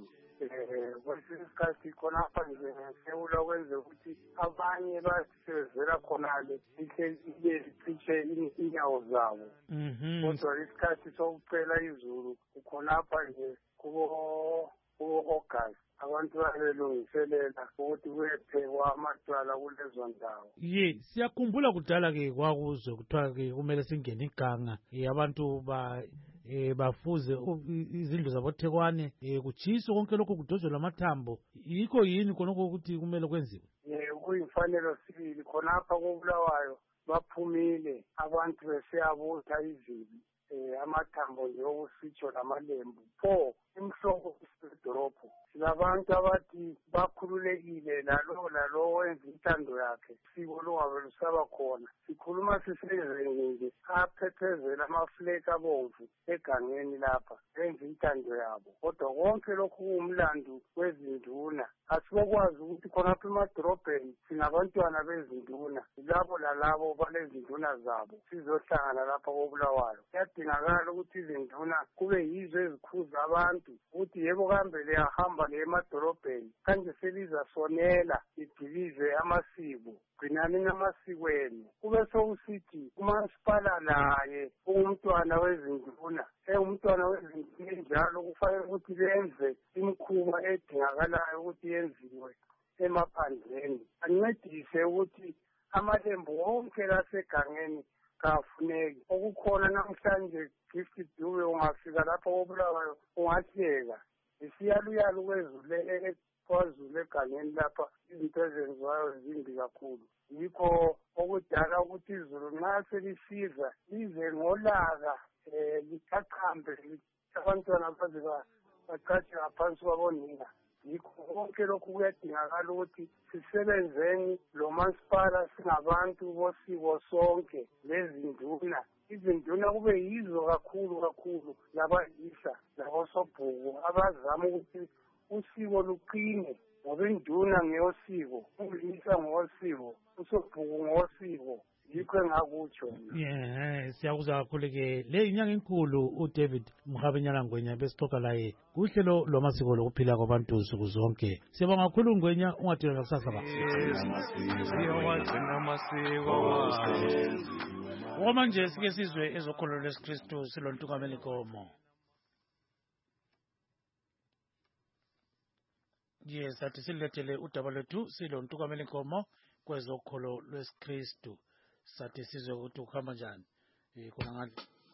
um kwesinye isikhathi khonapha nje ngesewula kwenzeka ukuthi abanye basebenzela khonale lihle libe licishe inyawo zabo kodwa isikhathi sokucela izulu kukhonapha nje kubo kubo-August abantu babelungiselela ukuthi kuyephekwa amatwala kulezo ndawo. Ye siyakhumbula kudala-ke kwakuzwe kuthiwa-ke kumele singene iganga um abantu ba um bafuze izindlu zabothekwane um kutshiswe konke lokho kudojelwa amathambo yikho yini khonokho ukuthi kumele kwenziwe? um kuyimfanelo sibili khonapha kobulawayo baphumile abantu besiyabutha izibi um amathambo nje okusitsho namalembu pho imhlobo esedorobho silabantu abathi bakhululekile lalo lalo wenza intando yakhe isiko lungabe lusaba khona sikhuluma sisezweni nje aphephezela amafleki abomvu egangeni lapha benza intando yabo kodwa konke lokhu kuwumlandu wezinduna asibokwazi ukuthi khonapha emadorobheni sinabantwana bezinduna labo lalabo balezinduna zabo sizohlangana lapha kobulawayo kuyadingakala ukuthi izinduna kube yizo ezikhuza abantu ukuthi yebo kambe liyahamba le emadorobheni kanje selizasonela idilize amasiko gcinani namasiko enu kube sokusithi umasipala naye ungumntwana wezinduna engumntwana wezinduna enjalo kufanele ukuthi benze imikhuba edingakalayo ukuthi yenziwe emaphandleni ancedise ukuthi amalembu wonke lasegangeni kafuneki okukhona namhlanje gift dube ungafika lapho kobulawayo ungahleka isiyaluyalu kwezulu kwazulu egangeni lapha izinto ezenziwayo zimbi kakhulu yikho okudala ukuthi izulu nxa selisiza lize ngolaka um liqaqambe abantwana baze bacatshe ngaphansi kwabonina yikho konke lokhu kuyadingakala ukuthi sisebenzeni lo masipala singabantu bosiko sonke lezinduna izinduna kube yizo kakhulu kakhulu labayisa labosobhuku abazama ukuthi usiko luqine ngoba induna ngeyosiko umlisa ngosiko usobhuku ngosiko yikho engakutsho ye siyakuzwa kakhulu-ke le inyanga enkulu uDavid Mhabenyana Ngwenya besixoxa laye kuhlelo lwamasiko lokuphila kwabantu nsuku zonke siyabonga kakhulu Ngwenya ungadinwa kusasa ba okwamanje sike sizwe ezokholo lwesikristu silontukamela inkomo. Yes, athi silethele udaba lwethu silontukamela inkomo kwezokholo lwesikristu sathi sizwe ukuthi ukuhamba njani um khona ngani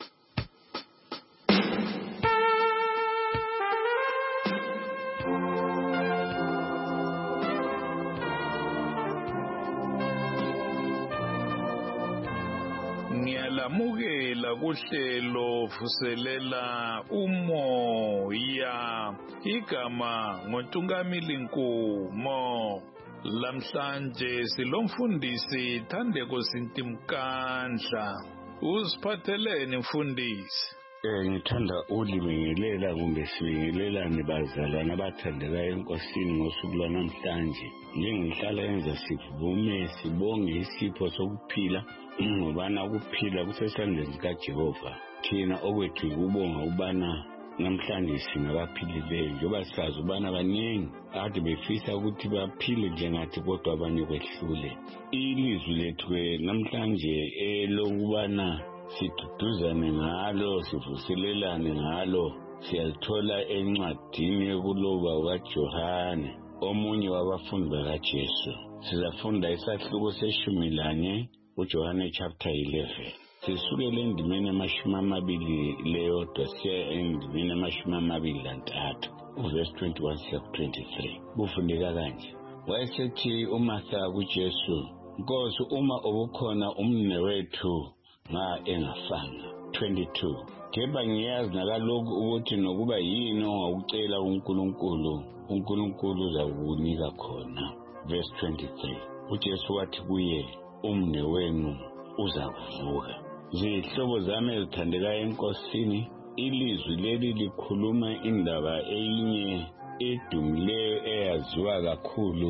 Ngiyalamukela kuhlelo vuselela umoya igama ngoNtungamili Nkomo. Lamhlanje silomfundisi Thandeko Sintimkandla. Usiphatheleni mfundisi? Eh ngithanda ukulibingelela kumbe sibingelelane bazalwana abathandekayo enkosini ngosuku lwanamhlanje. Njengihlala yenza sivume sibonge isipho sokuphila ngobana ukuphila kusesandleni kaJehova. Thina okwethu ukubonga ubana namhlanje singabaphilileyo njengoba sazi ubana baningi ade befisa ukuthi baphile njengathi kodwa abanye kwehlule. Ilizwi lethu namhlanje elokubana siduduzane ngalo sivuselelane ngalo siyalithola encwadini yokuloba kaJohane omunye wabafundi bakaJesu. Sizafunda isahluko seshumi lanye uJohane chapter eleven. Sisukele endimeni amashumi amabili leyodwa siya endimeni amashumi amabili lantathu uverse twenty-one siya twenty-three. Kufundeka kanje. Wayesethi uMartha kuJesu, Nkosi uma ubukhona umnewethu nga engafanga. twenty-two. Kepha ngiyazi nakalokhu ukuthi nokuba yini ongakucela uNkulunkulu, uNkulunkulu uzakunika khona. Verse twenty-three. uJesu wathi kuye, umnewenu uzakuvuka. Zihlobo zami ezithandekayo enkosini, ilizwi leli likhuluma indaba enye edumileyo eyaziwa kakhulu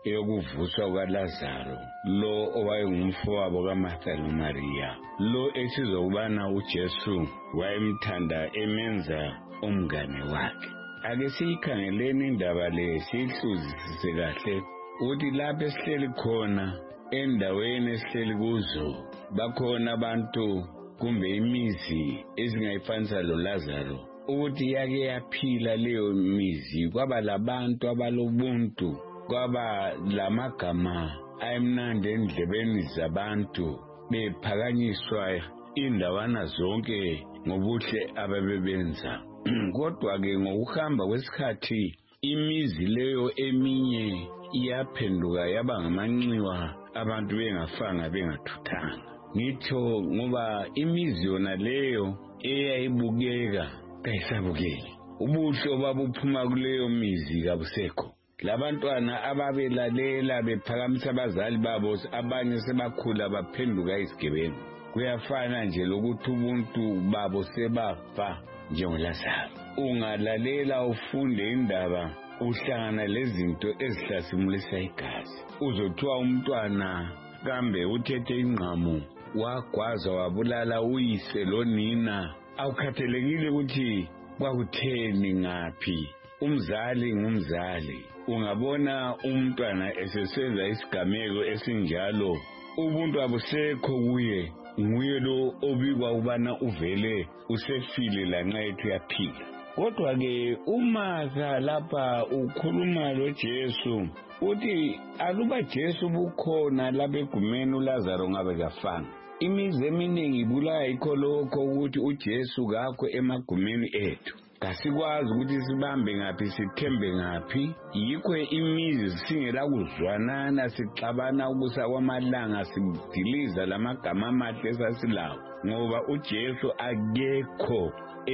eyokuvuswa kwaLazaro, lo owayengumfowabo kaMartha loMaria, lo esizokubana uJesu wayemthanda emenza umngane wakhe. Ake siyikhangeleni indaba le siyihluzisise kahle ukuthi lapho esihleli khona endaweni esihleli kuzo bakhona abantu kumbe imizi ezingayifanisa loLazaro, ukuthi yake yaphila leyo mizi, kwaba labantu abalobuntu, kwaba lamagama ayemnandi endlebeni zabantu, bephakanyiswa indawana zonke ngobuhle ababebenza. Kodwa-ke ngokuhamba kwesikhathi imizi leyo eminye iyaphenduka yaba ngamanxiwa, abantu bengafanga bengathuthanga. Ngitho ngoba imizi yona leyo eyayibukeka kayisabukeki, ubuhle obabuphuma kuleyo mizi kabusekho. Labantwana ababelalela bephakamisa abazali babo, abanye sebakhula baphenduka izigebengu. Kuyafana nje lokuthi ubuntu babo sebafa njengoLazaro. Ungalalela ufunde indaba, uhlangana lezinto ezihlasimulisa igazi. Uzothiwa umntwana kambe uthethe ingqamu wagwaza wabulala uyise lonina, awukhathelekile ukuthi kwakutheni ngaphi. Umzali ngumzali. Ungabona umntwana esesenza isigameko esinjalo, ubuntu abusekho kuye, nguye lo obikwa ubana uvele usefile lanxa ethu yaphila. Kodwa-ke uMartha lapha ukhuluma loJesu uthi aluba Jesu bukhona lapha egumeni uLazaro ngabe kafanga. Imizi eminingi ibulaya yikho lokho ukuthi uJesu kakho emagumeni ethu. Kasikwazi ukuthi sibambe ngaphi sithembe ngaphi. Yikho imizi singela kuzwanana, sixabana ukusa kwamalanga, sidiliza lamagama amahle esasilawo, ngoba uJesu akekho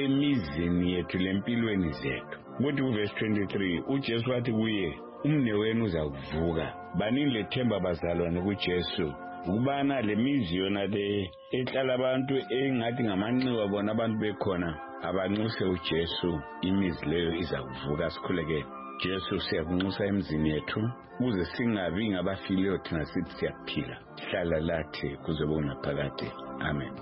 emizini yethu lempilweni zethu. Kuthi kuverse twenty-three uJesu wathi kuye, umnewenu uzakuvuka. Baningi lethemba bazalwane kuJesu ukubana le mizi yona le ehlala abantu engathi ngamanxiwa bona abantu bekhona abanxuse uJesu, imizi leyo izakuvuka. Sikhuleke Jesu, siyakunxusa emizini yethu ukuze singabi ngabafileyo thina sithi siyaphila. Hlala lathi kuze kube naphakade. Amen.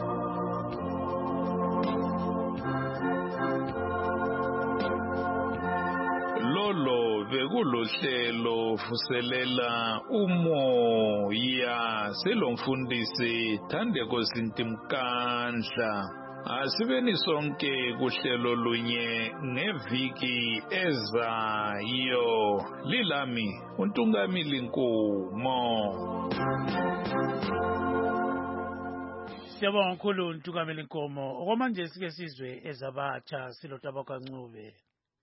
Lolo bekulohlelo vuselela umoya selomfundisi Thandeko Sintimkandla. Asibeni sonke kuhlelo lunye ngeviki ezayo. Lilami uNtungamili Nkomo. Siyabonga kakhulu uNtungamili Nkomo. Okwamanje sike sizwe ezabatsha siloTabakwa Ncube.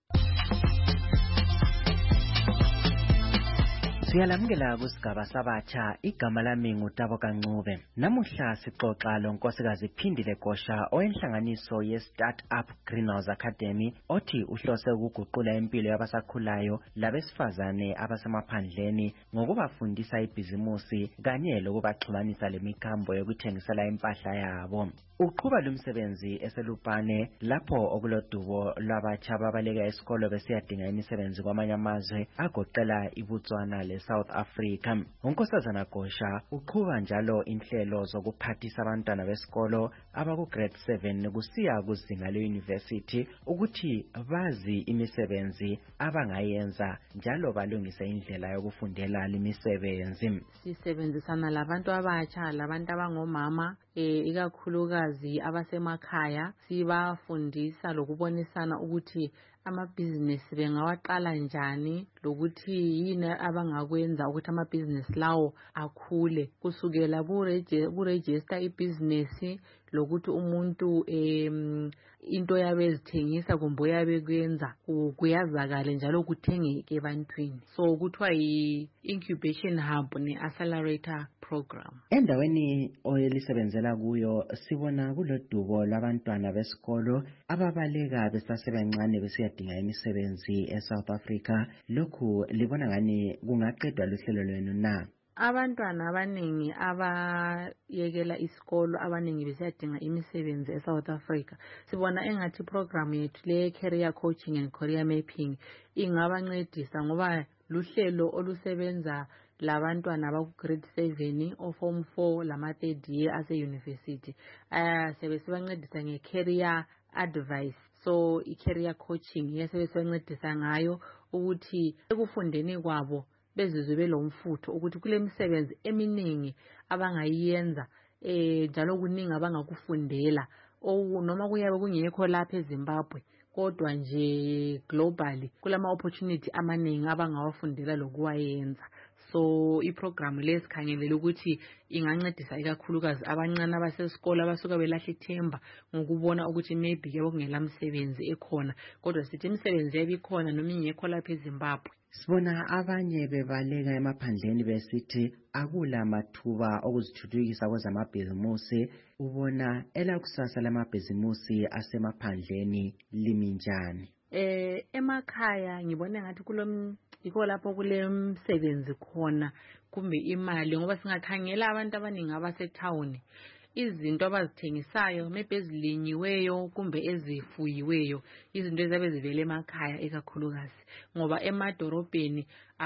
Siyalamukela kusigaba sabatsha, igama lami nguTabakwa Ncube. Namuhla sixoxa lonkosikazi Phindile Gosha oyenhlanganiso ye-Startup Greenhouse Academy othi uhlose ukuguqula impilo yabasakhulayo labesifazane abasemaphandleni ngokubafundisa ibhizimusi kanye lokubaxhumanisa lemikhambo yokuthengisela impahla yabo. Uqhuba lumsebenzi eselupane lapho okulodubo lwabatsha babaleka esikolo besiyadinga imisebenzi kwamanye amazwe agoqela iBotswana le South Africa. Unkosazana Gosha uqhuba njalo inhlelo zokuphathisa abantwana besikolo abaku grade seven kusiya kuzinga le-university ukuthi bazi imisebenzi abangayenza njalo balungise indlela yokufundela limisebenzi. Sisebenzisana labantu abatsha, labantu abangomama, eh ikakhulukazi abasemakhaya, sibafundisa lokubonisana ukuthi amabhizinesi bengawaqala njani, lokuthi yini abangakwenza ukuthi amabhizinesi lawo akhule kusukela kuregister ibhizinesi, lokuthi umuntu em into yabe ezithengisa kumbe yabe kwenza kuyazakala njalo kuthengeke ebantwini. So kuthiwa yi-incubation hub ne-accelerator program. Endaweni oyelisebenzela kuyo sibona kulodubo labantwana besikolo ababaleka besasebancane besiyadinga imisebenzi eSouth Africa. Lokhu libona ngani kungaqedwa luhlelo lwenu na? Abantwana abaningi abayekela isikolo, abaningi besiyadinga imisebenzi eSouth Africa. Sibona engathi program yethu le career coaching and career mapping ingabancedisa ngoba luhlelo olusebenza labantwana abaku grade seven o form four lama third year ase university. Ah sebe sibancedisa nge career advice, so i career coaching yesebe sibancedisa ngayo ukuthi ekufundeni kwabo bezizwe belomfutho ukuthi kule misebenzi eminingi abangayiyenza eh njalo kuningi abangakufundela o noma kuyabe kungekho lapha eZimbabwe kodwa nje globally kulama opportunity amaningi abangawafundela lokuwayenza. So iprogram lesikhangelele ukuthi ingancedisa ikakhulukazi abancane abasesikole abasuka belahla ithemba ngokubona ukuthi maybe ke okungela msebenzi ekhona kodwa sithi imisebenzi yabikhona noma ingekho lapha eZimbabwe. Sibona abanye bebaleka emaphandleni besithi akula mathuba okuzithuthukisa kwezamabhizimusi. Ubona elakusasa lamabhizimusi asemaphandleni liminjani? Eh emakhaya ngibona ngathi kulom iko lapho kule msebenzi khona kumbe imali ngoba singakhangela abantu abaningi abasetown izinto abazithengisayo maybe ezilinyiweyo kumbe ezifuyiweyo izinto ezabe zivele emakhaya ekakhulukazi ngoba emadorobheni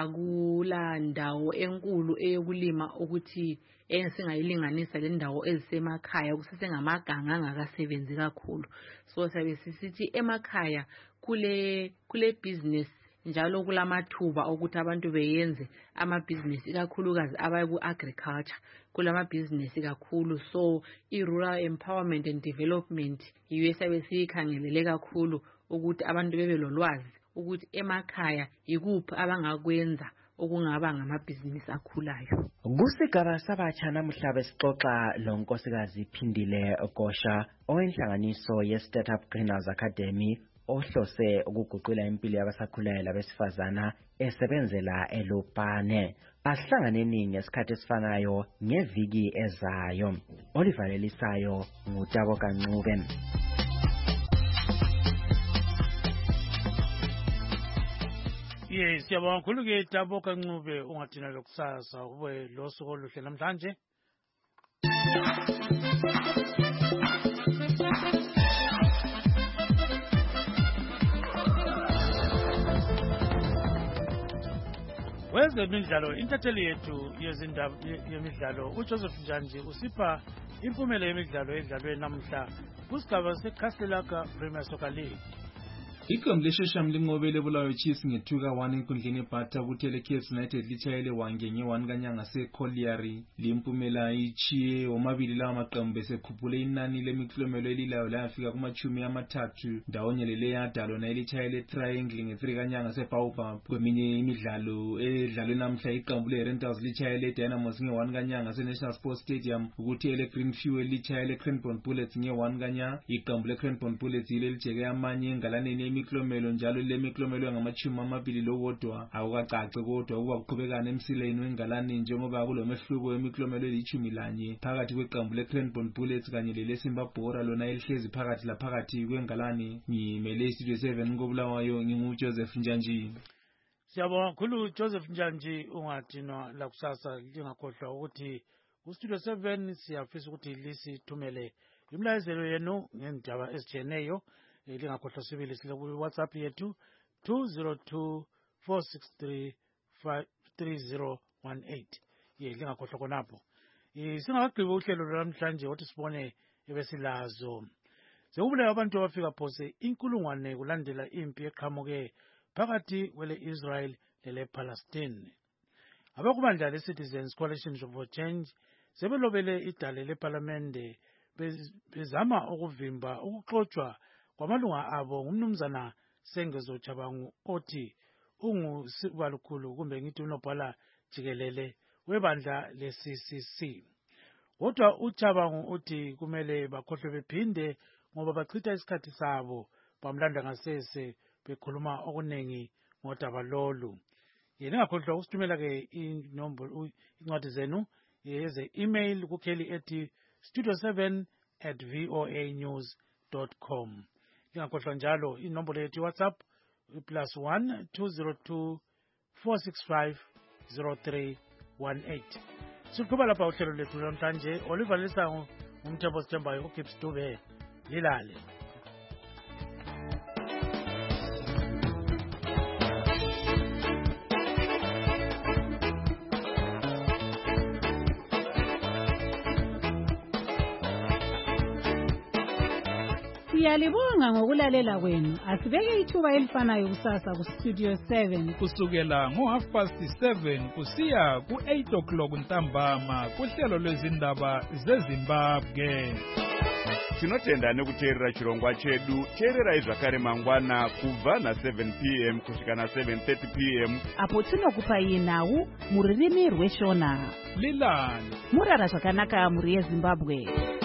akula ndawo enkulu eyokulima ukuthi ensingayilinganisa le ndawo ezisemakhaya kusesengamaganga angakasebenzi kakhulu. So sabe sisithi emakhaya kule kule business njalo kulamathuba ukuthi abantu beyenze ama business ikakhulukazi abaku agriculture kulama business kakhulu. So i rural empowerment and development yiyo esabe sikhangelele kakhulu ukuthi abantu bebe lolwazi ukuthi emakhaya yikuphi abangakwenza okungaba ngamabhizinisi akhulayo. Kusigaba sabatsha namuhla besixoxa lo nkosikazi Phindile Gosha owenhlanganiso ye Startup Greenhouse Academy ohlose ukuguqula impilo yabasakhulayo labesifazana esebenzela eLupane. Asihlanganeni ngesikhathi esifanayo ngeviki ezayo. Oliver Lelisayo ngutabo Kancube. Yes, siyabonga kakhulu ke Tabo Kancube ungathina lokusasa ube lo suku oluhle namhlanje. Wezemidlalo intatheli yethu yezindaba yemidlalo uJoseph Njanji usipha impumela yemidlalo edlalwe namhla kusigaba seKhaselaka Premier Soccer League. Iqembu leshesham linqobele Bulawayo Chiefs ngethuka one enkundleni eBhatha kuthele K F C United litshayele wange nge-one kanyanga seCollieri. Limpumela ichiye omabili lawa maqembu besekhuphule inani lemiklomelo elilayo layafika kumachumi amathathu ndawonye lele yadalo na elitshayele Triangle nge-three kanyanga seBaobab. Kweminye imidlalo edlalwe namhla iqembu leRentals litshayele Dynamos nge-one kanyanga seNational Sports Stadium ukuthi ele Green Fuel litshayele Cranbourne Bullets nge-one kanyanga. Iqembu leCranbourne Bullets yile lijeke amanye engalaneni imiklomelo njalo le miklomelo ngamachumi amabili lowodwa akukacace kodwa kuba kuqhubekana emsileni wengalani njengoba kulomehluko wemiklomelo elichumi lanye phakathi kweqembu leCranbourne Bullets kanye leleSimba Bora lona elihlezi phakathi laphakathi kwengalani. Ngimele Studio seven koBulawayo nginguJoseph Njanji. Siyabonga kakhulu Joseph Njanji ungathina lakusasa lingakhohlwa ukuthi ku Studio seven siyafisa ukuthi lisithumele imlayezelo yenu ngendaba ezitshiyeneyo. Lingakhohlwa sibili sile ku WhatsApp yethu two zero two four six three five three zero one eight. Ye lingakhohlwa konapho. Eh singakagqiba uhlelo lwamhlanje othi sibone ebesilazo. Sekubulawa abantu abafika phose inkulungwane kulandela impi eqhamuke phakathi kwele Israel lele Palestine. Abakubandla le Citizens Coalition for Change sebelobele idale leParliamente bezama ukuvimba ukuxoxwa kwamalunga abo ngumnumzana Sengezo Chabangu othi ungusibalukhulu kumbe ngithi unobhala jikelele webandla le-C C C. Kodwa uChabangu uthi kumele bakhohlwe bephinde ngoba bachitha isikhathi sabo bamlanda ngasese bekhuluma okunengi ngodaba lolu. Yena ngakhohlwa ukusithumela ke inombolo incwadi zenu yeze email ku kelly at studio seven at voa news dot com. Ngakhohlwa njalo inombolo yethu WhatsApp plus one two zero two four six five zero three one eight. Siqhubeka lapha uhlelo lethu namhlanje. Oliver Lisango umthembo sithembayo uKips Dube lilale. Siyalibonga ngokulalela kwenu. Asibeke ithuba elifanayo kusasa ku-Studio seven. Kusukela ngo-half past seven kusiya ku-eight o'clock ntambama kuhlelo lwezindaba zeZimbabwe. Tinotenda nekuteerera chirongwa chedu. Teererai zvakare mangwana kubva na seven p m kusvika na seven thirty p m apo tinokupai nhau muririmi rweshona. Lilani Murara zvakanaka muri yeZimbabwe.